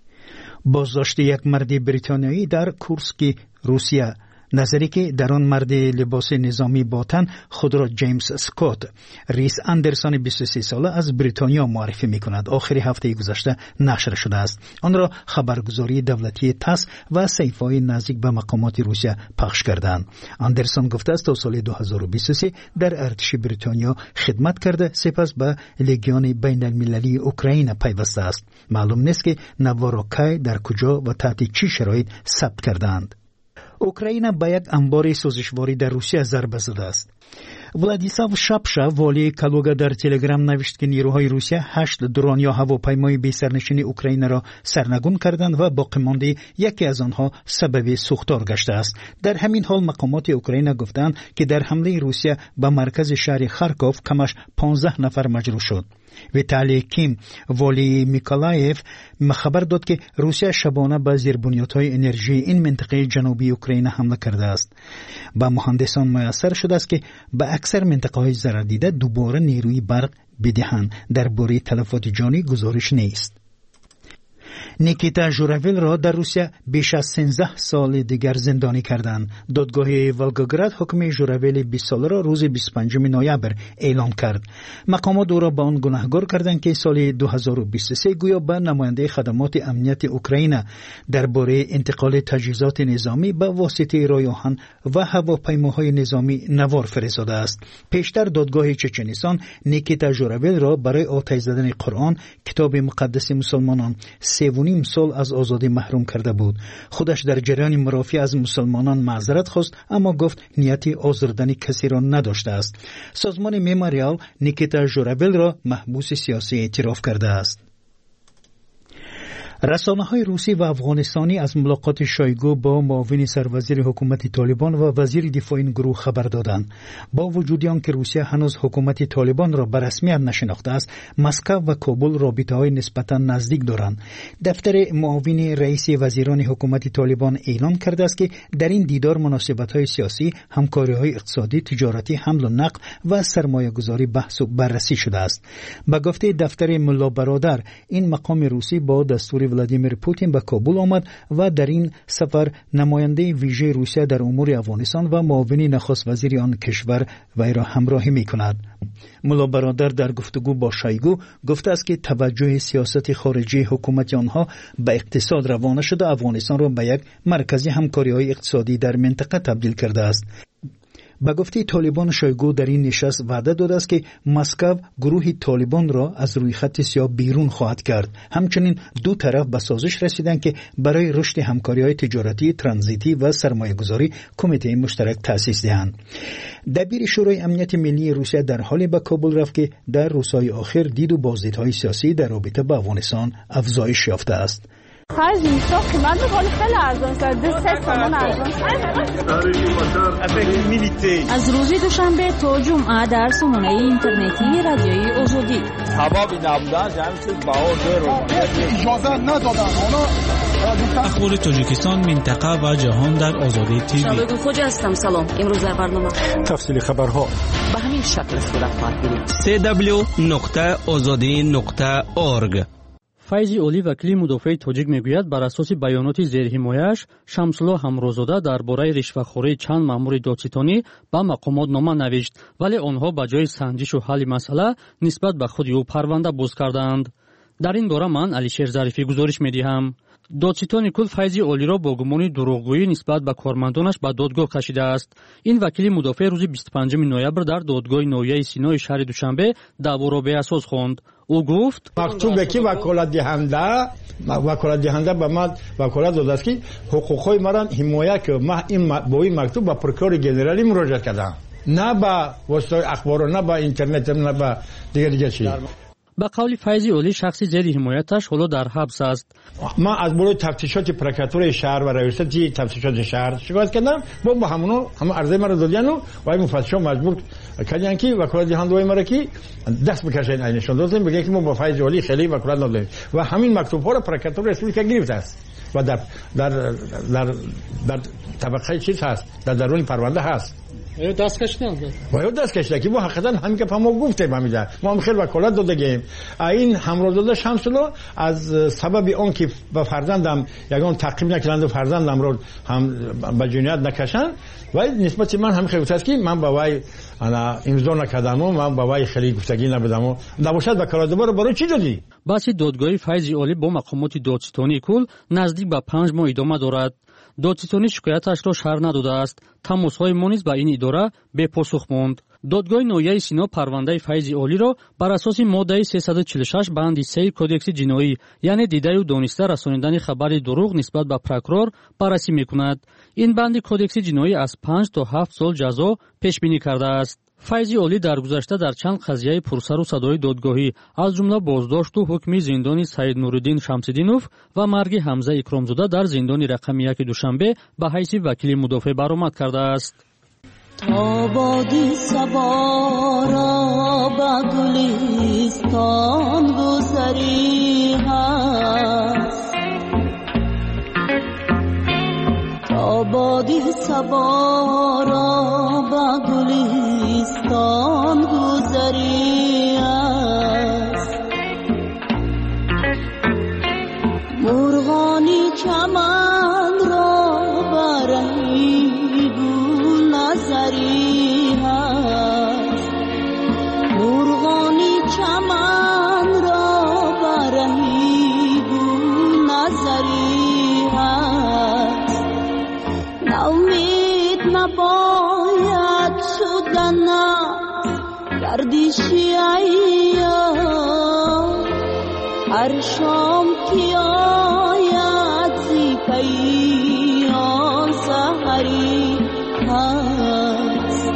بازداشت یک مرد بریتانیایی در کورسک روسیه. نظری که در آن مرد لباس نظامی باطن خود را جیمز اسکات ریس اندرسون بیست و سه ساله از بریتانیا معرفی می کند. آخری هفته گذشته نشر شده است. آن را خبرگزاری دولتی تاس و صحیفه‌های نزدیک به مقامات روسیه پخش کردند. اندرسون گفته است تا سال دو هزار و بیست و سه در ارتش بریتانیا خدمت کرده، سپس به لژیون بین المللی اوکراین پیوسته است. معلوم نیست که نوار کی در کجا و تحت چه شرایط ثبت کردند. اوکراین به یک انبار سوزشواری در روسیه ضربه زده است. ولادیسلاو شاپشا والی کالوگا در تلگرام نوشت که نیروهای روسیه هشت درون یا هواپیمای بی سرنشین اوکراین را سرنگون کردند و باقی مانده یکی از آنها سبب سوختار گشته است. در همین حال مقامات اوکراین گفتند که در حمله روسیه به مرکز شهر خارکوف کمش پانزده نفر مجروح شد. ویتالی کیم والی میکولایف خبر داد که روسیه شبانه به زیربنیادهای انرژی این منطقه جنوبی اوکراین حمله کرده است. با مهندسان میسر شده است که به اکثر منطقه های ضرر دیده دوباره نیروی برق بدهند. درباره تلفات جانی گزارش نیست. نیکیتا ژوراویل را در روسیه بیش از سیزده سال دیگر زندانی کردند. دادگاه ولگوگراد حکم ژوراویل بیست ساله را روز بیست و پنجم نوامبر اعلام کرد. مقامات او را به آن گناهکار کردند که سال دو هزار و بیست و سه گویا به نماینده خدمات امنیت اوکراین درباره انتقال تجهیزات نظامی به واسطه رای‌آهن و هواپیماهای نظامی نوار فرستاده است. پیشتر دادگاه چچنستان نیکیتا ژوراویل را برای آتش زدن قرآن، کتاب مقدس مسلمانان، سه و نیم سال از آزادی محروم کرده بود. خودش در جریان مرافعه از مسلمانان معذرت خواست، اما گفت نیت آزردن کسی را نداشته است. سازمان میموریال نیکیتا ژوراویل را محبوس سیاسی اعتراف کرده است. رسانه‌های روسی و افغانستانی از ملاقات شایگو با معاون سروزیر حکومت طالبان و وزیر دفاع این گروه خبر دادند. با وجود آنکه روسیه هنوز حکومت طالبان را به رسمیت نشناخته است، مسکو و کابل رابطه‌های نسبتاً نزدیک دارند. دفتر معاون رئیس وزیران حکومت طالبان اعلام کرده است که در این دیدار مناسبت‌های سیاسی، همکاری‌های اقتصادی، تجارتی، حمل و نقل و سرمایه‌گذاری بحث و بررسی شده است. به گفته دفتر ملا برادر، این مقام روسی با دستور ولادیمیر پوتین به کابل آمد و در این سفر نماینده ویژه روسیه در امور افغانستان و معاون نخست وزیر آن کشور وی را همراهی می کند. ملا برادر در گفتگو با شایگو گفته است که توجه سیاست خارجی حکومت آنها به اقتصاد روانه شده افغانستان را به یک مرکز همکاری‌های اقتصادی در منطقه تبدیل کرده است. به گفته طالبان شویگو در این نشست وعده داده است که مسکو گروه طالبان را از روی خط سیاه بیرون خواهد کرد. همچنین دو طرف به سازش رسیدند که برای رشد همکاری‌های تجارتی، ترانزیتی و سرمایه‌گذاری کمیته مشترک تأسیس دهند. دبیر شورای امنیت ملی روسیه در حالی به کابل رفت که در روزهای آخر دید و بازدیدهای سیاسی در رابطه با افغانستان افزایش یافته است. خرج میسا قیمت میکنه خیلی ارزان است. دو سه تومان ارزان است. از روز دوشنبه تا جمعه در سامانه اینترنتی رادیوی آزادی هوا نبودن همین چیز بهار دیر اجازه ندادن. اخبار تاجیکستان، منطقه و جهان در آزادی تیوی. شبکه خوج هستم. سلام. امروز در برنامه تفصیل خبرها به همین شکل صورت خواهد گرفت. سی دبلیو نقطه آزادی نقطه اورگ. فайзи олӣ вакили мудофиаи тоҷик мегӯяд бар асоси баёноти зерҳимояаш шамсулло ҳамрӯзода дар бораи ришвахӯрии чанд маъмури додситонӣ ба мақомот нома навишт, вале онҳо ба ҷои санҷишу ҳалли масъала нисбат ба худи ӯ парванда буз карданд. дар ин бора ман алишер зарифӣ гузориш медиҳам. додситони кул файзи олиро бо гумони дурӯғгӯӣ нисбат ба кормандонаш ба додгоҳ кашидааст. ин вакили мудофиа рӯзи бисту панҷуми ноябр дар додгоҳи ноҳияи Синои шаҳри Душанбе даъворо беасос хонд. او گفت مکتوبی که وکالت دهنده وکالت دهنده به من وکالت داده است که حقوقهای مرا حمایت که من این با این مکتوب به پروکور گنرالی مراجعه کردم، نه به واسطه اخبار، نه به اینترنت، نه به دیگر دیگر چیز. با قول فایزی اولی شخصی زیر حمایتش حالا در حبس است. من از بالای تفتیشات پروکاتور شهر و رئیس تفتیشات شهر شکایت کردم، با با همونو هم عرضه مرا دادن و وای مفتشا مجبور کردن که وکالت دهنده مرا کی دست بکشن عینشون دادن، میگه که ما با فایزی اولی خیلی وکالت نداریم و همین مکتوب ها را پروکاتور رسمیت گرفته است و در در در در طبقه چیز هست، در درون پرونده هست. یا دست کشیدن و یا دست کشیدن که ما حقیقتا همین که ما گفتیم همیشه ما هم خیلی وکالت دادیم. این همراه شمسلو از سبب اون که به فرزندم یگان تعقیب نکردند و فرزندم رو هم به جنایت نکشن و نسبت من هم خیلی است که من با وای انا امضا نکردم و من با وای خیلی گفتگی نبودم و نباشد وکالت دوباره برای چی دادی؟ بحث دادگاهی فایزی اولی با مقامات دادستانی کل نزدیک به پنج ماه ادامه دارد. دادستانی شکایتش را شرح نداده است. تماس‌های ما نیز با این اداره بپاسخ ماند. دادگاه ناحیه سینا پرونده فایزی اولی را بر اساس ماده سیصد و چهل و شش بند سه کدکس جنایی یعنی دیده و دانسته رسانیدن خبر دروغ نسبت به پروکورور بررسی می‌کند. این بند کدکس جنایی از پنج تا هفت سال جزا پیش بینی کرده است. فایزی اولی در گذشته در چند قضیه پرسر و صدای دادگاهی از جمله بازداشت و حکم زندانی سید نورالدین شمس‌الدینوف و مرگ حمزه اکرامزاده در زندان رقم یک دوشنبه به حیث وکیل مدافع برآمد کرده است. آبادی سوارا با گلستان گذری هست، آبادی سوارا با گلستان گذری است، مرغانی چمن را برای گل نظری هست، مرغانی چمن را برای گل نظری هست، ناامید نباید شدن گردشی ایام، هر شام که آید زی پیام سحری هست.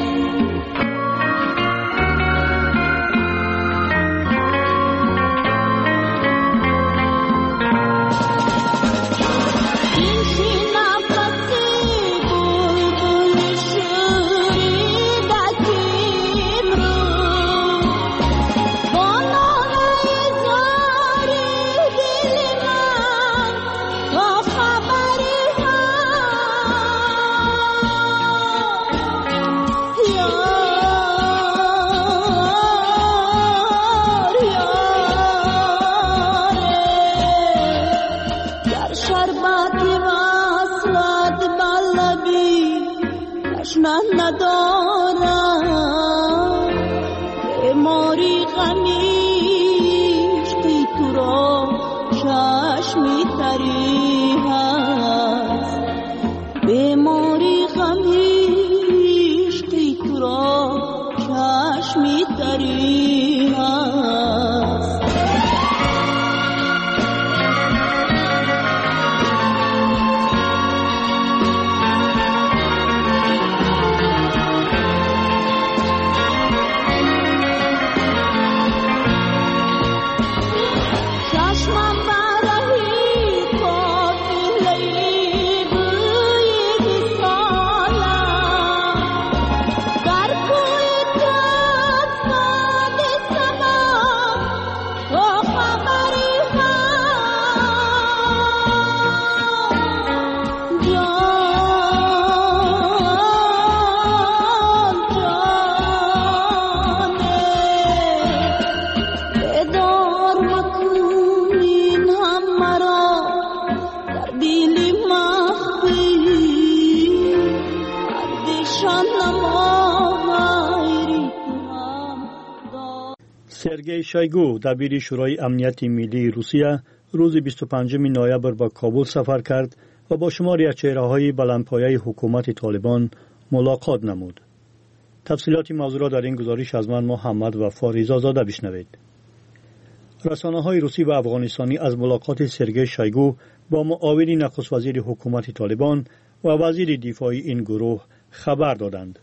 سرگئی شایگو دبیر شورای امنیت ملی روسیه روز بیست و پنجم نوامبر به کابل سفر کرد و با شماری از چهره‌های بلندپایه حکومت طالبان ملاقات نمود. تفصیلات موضوع را در این گزارش از من محمد و فاریزا زاده بشنوید. رسانه‌های روسی و افغانستانی از ملاقات سرگئی شایگو با معاون نخست وزیر حکومت طالبان و وزیر دفاع این گروه خبر دادند.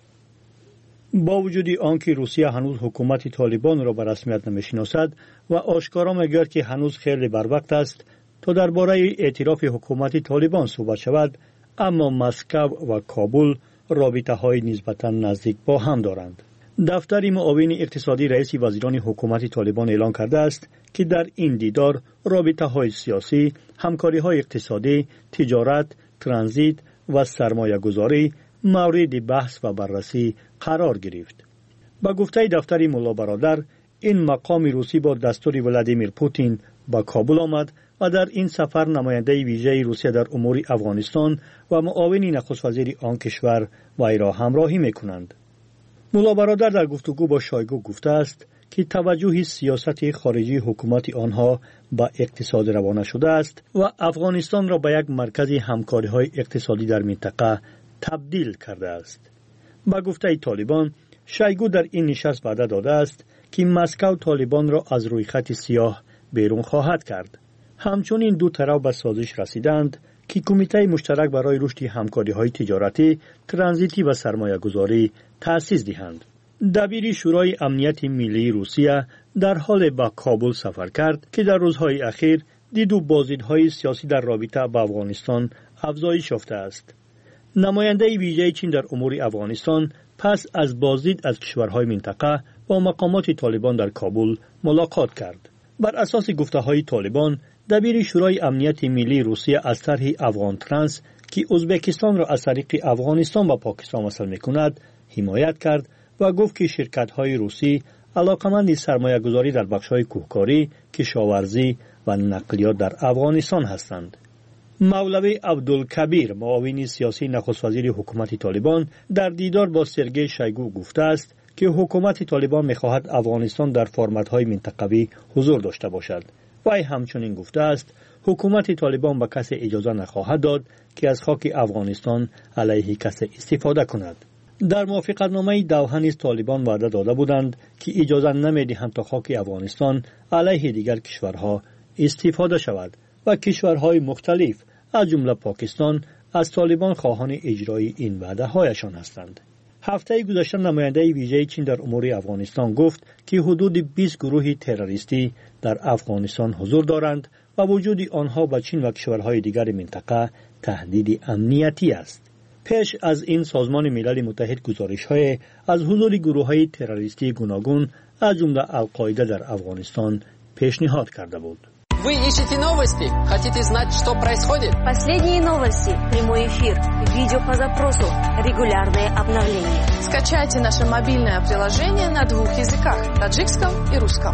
با وجود آنکه روسیه هنوز حکومت طالبان را به رسمیت نمی‌شناسد و آشکارا می‌گوید که هنوز خیلی بر وقت است تا درباره اعتراف حکومت طالبان صحبت شود، اما مسکو و کابل رابطه‌های نسبتاً نزدیک با هم دارند. دفتر معاون اقتصادی رئیس وزیران حکومت طالبان اعلام کرده است که در این دیدار رابطه‌های سیاسی، همکاری‌های اقتصادی، تجارت، ترانزیت و سرمایه‌گذاری مورد بحث و بررسی قرار گرفت. با گفته دفتر ملا برادر، این مقام روسی با دستور ولادیمیر پوتین به کابل آمد و در این سفر نماینده ویژه روسیه در امور افغانستان و معاون نخست وزیر آن کشور وی را همراهی می‌کنند. ملا برادر در گفتگو با شایگو گفته است که توجه سیاست خارجی حکومت آنها به اقتصاد روانه شده است و افغانستان را به یک مرکز همکاری‌های اقتصادی در منطقه تبدیل کرده است. با گفته طالبان، شایگو در این نشست وعده داده است که مسکو طالبان را از روی خط سیاه بیرون خواهد کرد. همچنین دو طرف به سازش رسیدند که کمیته مشترک برای رشد همکاری‌های تجارتی، ترانزیتی و سرمایه‌گذاری تأسیس دهند. دبیر شورای امنیت ملی روسیه در حال به کابل سفر کرد که در روزهای اخیر دید و بازدیدهای سیاسی در رابطه با افغانستان افزایش یافته است. نماینده ویژه چین در امور افغانستان پس از بازدید از کشورهای منطقه با مقامات طالبان در کابل ملاقات کرد. بر اساس گفته‌های طالبان، دبیر شورای امنیت ملی روسیه از طرح افغان ترانس که ازبکستان را از طریق افغانستان و پاکستان وصل می‌کند حمایت کرد و گفت که شرکت‌های روسی علاقمند سرمایه‌گذاری در بخش‌های کوهکاری، کشاورزی و نقلیات در افغانستان هستند. مولوی عبدالکبیر معاون سیاسی نخست وزیر حکومت طالبان در دیدار با سرگئی شایگو گفته است که حکومت طالبان می‌خواهد افغانستان در فرمت‌های منطقوی حضور داشته باشد. وی همچنین گفته است حکومت طالبان به کسی اجازه نخواهد داد که از خاک افغانستان علیه کسی استفاده کند. در موافقتنامه دوحه نیز طالبان وعده داده بودند که اجازه نمی‌دهند تا خاک افغانستان علیه دیگر کشورها استفاده شود و کشورهای مختلف از جمله پاکستان از طالبان خواهان اجرای این وعده هایشان هستند. هفته گذشته نماینده ویژه چین در امور افغانستان گفت که حدود بیست گروه تروریستی در افغانستان حضور دارند و وجود آنها به چین و کشورهای دیگر منطقه تهدید امنیتی است. پیش از این سازمان ملل متحد گزارش‌های از حضور گروه‌های تروریستی گوناگون از جمله القاعده در افغانستان پیشنهاد کرده بود. Вы ищете новости? Хотите знать, что происходит? Последние новости, прямой эфир, видео по запросу, регулярные обновления. Скачайте наше мобильное приложение на двух языках – таджикском и русском.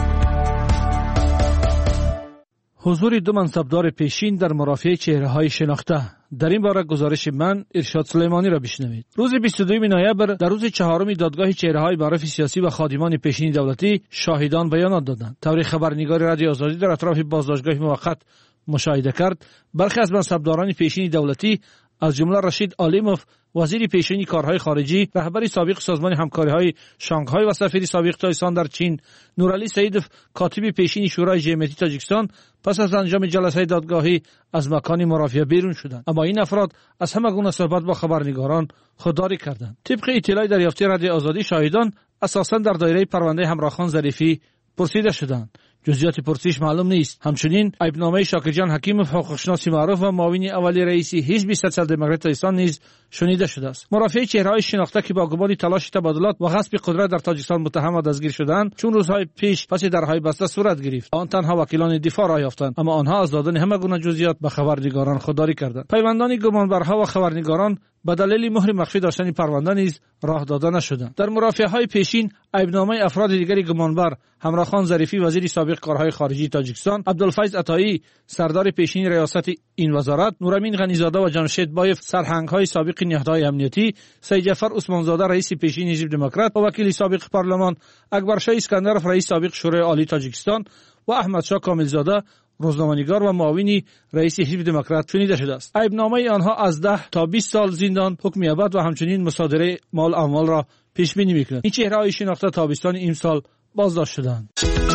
حضور دو منصبدار پیشین در مرافعه چهره‌های شناخته. در این باره گزارش من ارشاد سلیمانی را بشنوید. روز بیست و دوم نوامبر در روز چهارم دادگاه چهره‌های معارف سیاسی و خادمان پیشین دولتی شاهدان بیانات دادند. طوری خبرنگار رادیو آزادی در اطراف بازداشتگاه موقت مشاهده کرد برخی از منصبداران پیشین دولتی از جمله رشید عالیموف وزیر پیشین کارهای خارجی، رهبر سابق سازمان همکاری‌های شانگهای و سفیر سابق تایوان در چین، نورعلی سیدوف کاتب پیشین شورای جمعیتی تاجیکستان پس از انجام جلسه دادگاهی از مکان مرافعه بیرون شدند. اما این افراد از همه گونه صحبت با خبرنگاران خودداری کردند. طبق اطلاع دریافتی رادیو آزادی شاهدان اساساً در دایره پرونده همراهخان ظریفی پرسیده شدند. جزئیات پرسش معلوم نیست. همچنین عیبنامه شاکرجان حکیموف حقوقشناس معروف و معاون اولی رئیس حزب سوسیال دموکرات تاجیکستان نیز شنیده شده است. مرافعه چهره‌های شناخته که با گمان تلاش تبادلات و غصب قدرت در تاجیکستان متهم و دستگیر شدند چون روزهای پیش پس درهای بسته صورت گرفت. آن تنها وکیلان دفاع را یافتند، اما آنها از دادن همه گونه جزئیات به خبرنگاران خودداری کردند. پیوندان گمانبرها و خبرنگاران به دلیل مهر مخفی داشتن پرونده نیز راه داده نشدند. در مرافعه‌های پیشین عیبنامه افراد دیگری گمانبر همراهخان ظریفی وزیر سابق مسابق کارهای خارجی تاجیکستان، عبدالفیض عطایی سردار پیشین ریاست این وزارت، نورامین غنیزاده و جمشید بایف سرهنگ‌های سابق نهادهای امنیتی، سید جعفر عثمانزاده رئیس پیشین حزب دموکرات و وکیل سابق پارلمان، اکبرشاه اسکندرов رئیس سابق شورای عالی تاجیکستان و احمدشاه کاملزاده روزنامه‌نگار و معاون رئیس حزب دموکرات شنیده شده است. عیبنامه آنها از ده تا بیست سال زندان، حکم ابد و همچنین مصادره مال اموال را پیش بینی می‌کند. این چهره‌های شناخته تابستان امسال بازداشت شدند.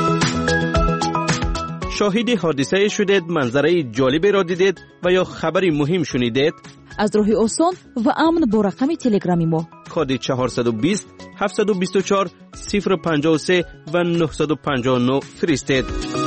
شاهد حادثه شدید، منظره جالبی را دیدید و یا خبری مهم شنیدید؟ از راه آسان و امن با رقم تلگرامی ما کد چهارصد و بیست هفتصد و بیست و چهار صفر پنجاه و سه و نهصد و پنجاه و نه فرستید.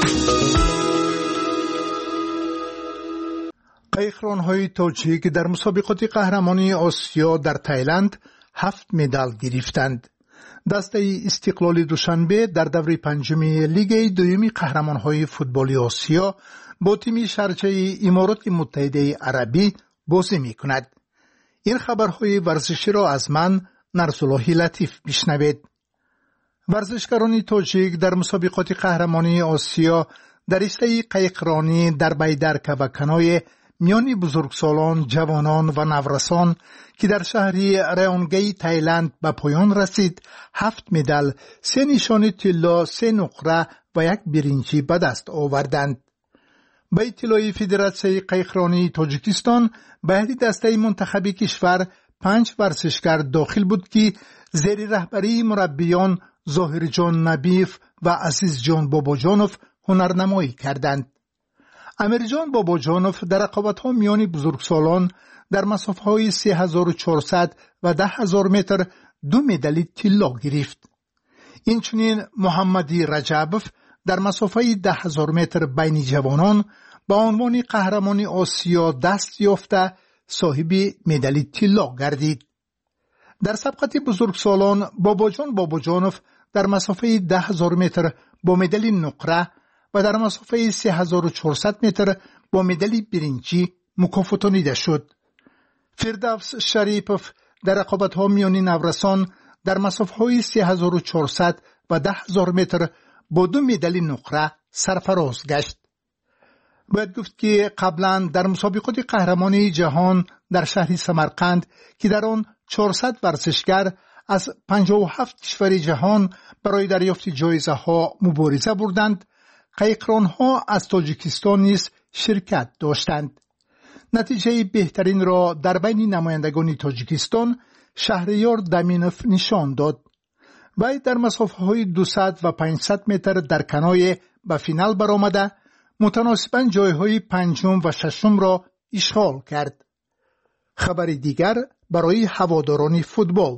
قایقران‌های تاجیک در مسابقات قهرمانی آسیا در تایلند هفت مدال گرفتند. دسته استقلال دوشنبه در دوره پنجمی لیگ دوم قهرمان‌های فوتبال آسیا با تیم شارجه امارات متحده عربی بازی می‌کند. این خبرهای ورزشی را از من نرسالله لطیف بشنوید. ورزشکاران تاجیک در مسابقات قهرمانی آسیا در رشته قایقرانی در بیدرکه و کنای میان بزرگسالان، جوانان و نورسان که در شهری ریونگی تایلند به پایان رسید، هفت مدال، سه نشان طلا، سه نقره و یک برنجی به دست آوردند. به اطلاع فدراسیون قایقرانی تاجیکستان، به دسته منتخبی کشور پنج ورزشکار داخل بود که زیر رهبری مربیان ظاهر جان نبیف و عزیز جان باباجانوف هنرنمایی کردند. امیر جان باباجانوف در رقابت‌ها میان بزرگسالان در مسافه‌های سه هزار و چهارصد و ده هزار متر دو مدال طلا گرفت. اینچنین محمدی رجبوف در مسافه ده هزار متر بین جوانان با عنوان قهرمان آسیا دست یافته صاحب مدال طلا گردید. در سبقت بزرگسالان باباجان باباجانوف در مسافه ده هزار متر با مدال نقره و در مسافه سه هزار و چهارصد متر با مدال برنجی مکافاتانیده شد. فردوس شریپوف در رقابت‌ها میان نورسان در مسافه‌های سه هزار و چهارصد و ده هزار متر با دو مدال نقره سرفراز گشت. باید گفت که قبلا در مسابقات قهرمانی جهان در شهر سمرقند که در آن چهارصد ورزشکار از پنجاه و هفت کشور جهان برای دریافت جایزه ها مبارزه بردند، قایقران ها از تاجیکستان نیز شرکت داشتند. نتیجه بهترین را در بین نمایندگان تاجیکستان شهریار دامینوف نشان داد. وی در مسافه های دویست و پانصد متر در کنای به فینال برآمده، متناسباً جایهای پنجم و ششم را اشغال کرد. خبر دیگر برای هواداران فوتبال.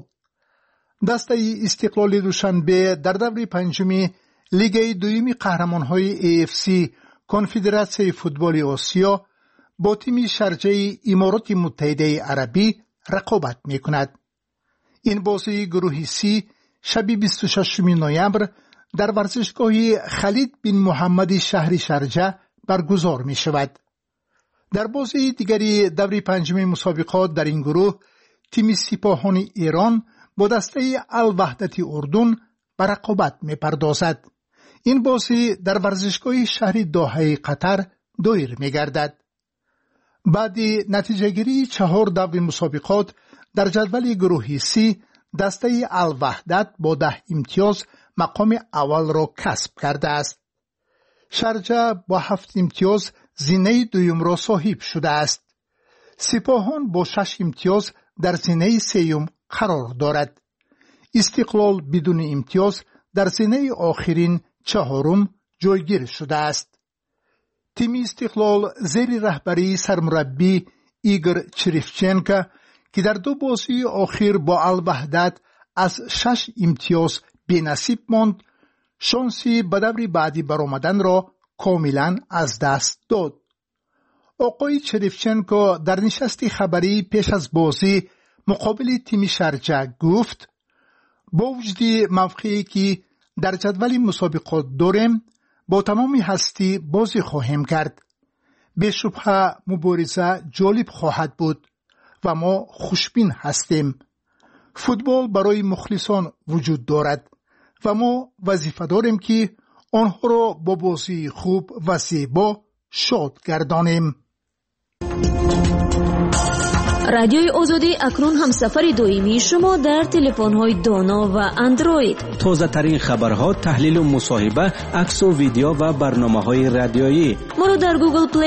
دسته استقلال دوشنبه در دوره پنجمی لیگ دوم قهرمان‌های ای اف سی کنفدراسیون فوتبال آسیا با تیم شارجه امارات متحده عربی رقابت می‌کند. این بازی گروه سی شب بیست و ششم نوامبر در ورزشگاه خالد بن محمد شهر شارجه برگزار می شود. در بازی دیگری دوره پنجم مسابقات در این گروه تیم سپاهان ایران با دسته الوحدت اردن به رقابت می پردازد. این بازی در ورزشگاه شهر دوحه قطر دایر می گردد. بعد نتیجه گیری چهار دوره مسابقات در جدول گروه سی دسته الوحدت با ده امتیاز مقام اول را کسب کرده است. شارجه با هفت امتیاز زینه دویم را صاحب شده است. سپاهان با شش امتیاز در زینه سیوم قرار دارد. استقلال بدون امتیاز در زینه آخرین چهارم جایگیر شده است. تیم استقلال زیر رهبری سرمربی ایگور چریفچنکو که در دو بازی آخر با الوحدت از شش امتیاز بی‌نصیب ماند، شانسی به دور بعدی برآمدن را کاملا از دست داد. آقای چریفچنکو در نشست خبری پیش از بازی مقابل تیم شارجه گفت: با وجود موقعی که در جدول مسابقات داریم، با تمام هستی بازی خواهیم کرد. به شبهه مبارزه جالب خواهد بود و ما خوشبین هستیم. فوتبال برای مخلصان وجود دارد و ما وظیفه داریم که آنها را با بازی خوب و زیبا شاد گردانیم. رادیوی آزادی اکنون همسفر دائمی شما در تلفن‌های دانا و اندروید. تازه ترین خبرها، تحلیل و مصاحبه، عکس و ویدیو و برنامه‌های رادیویی. ما را در گوگل پلی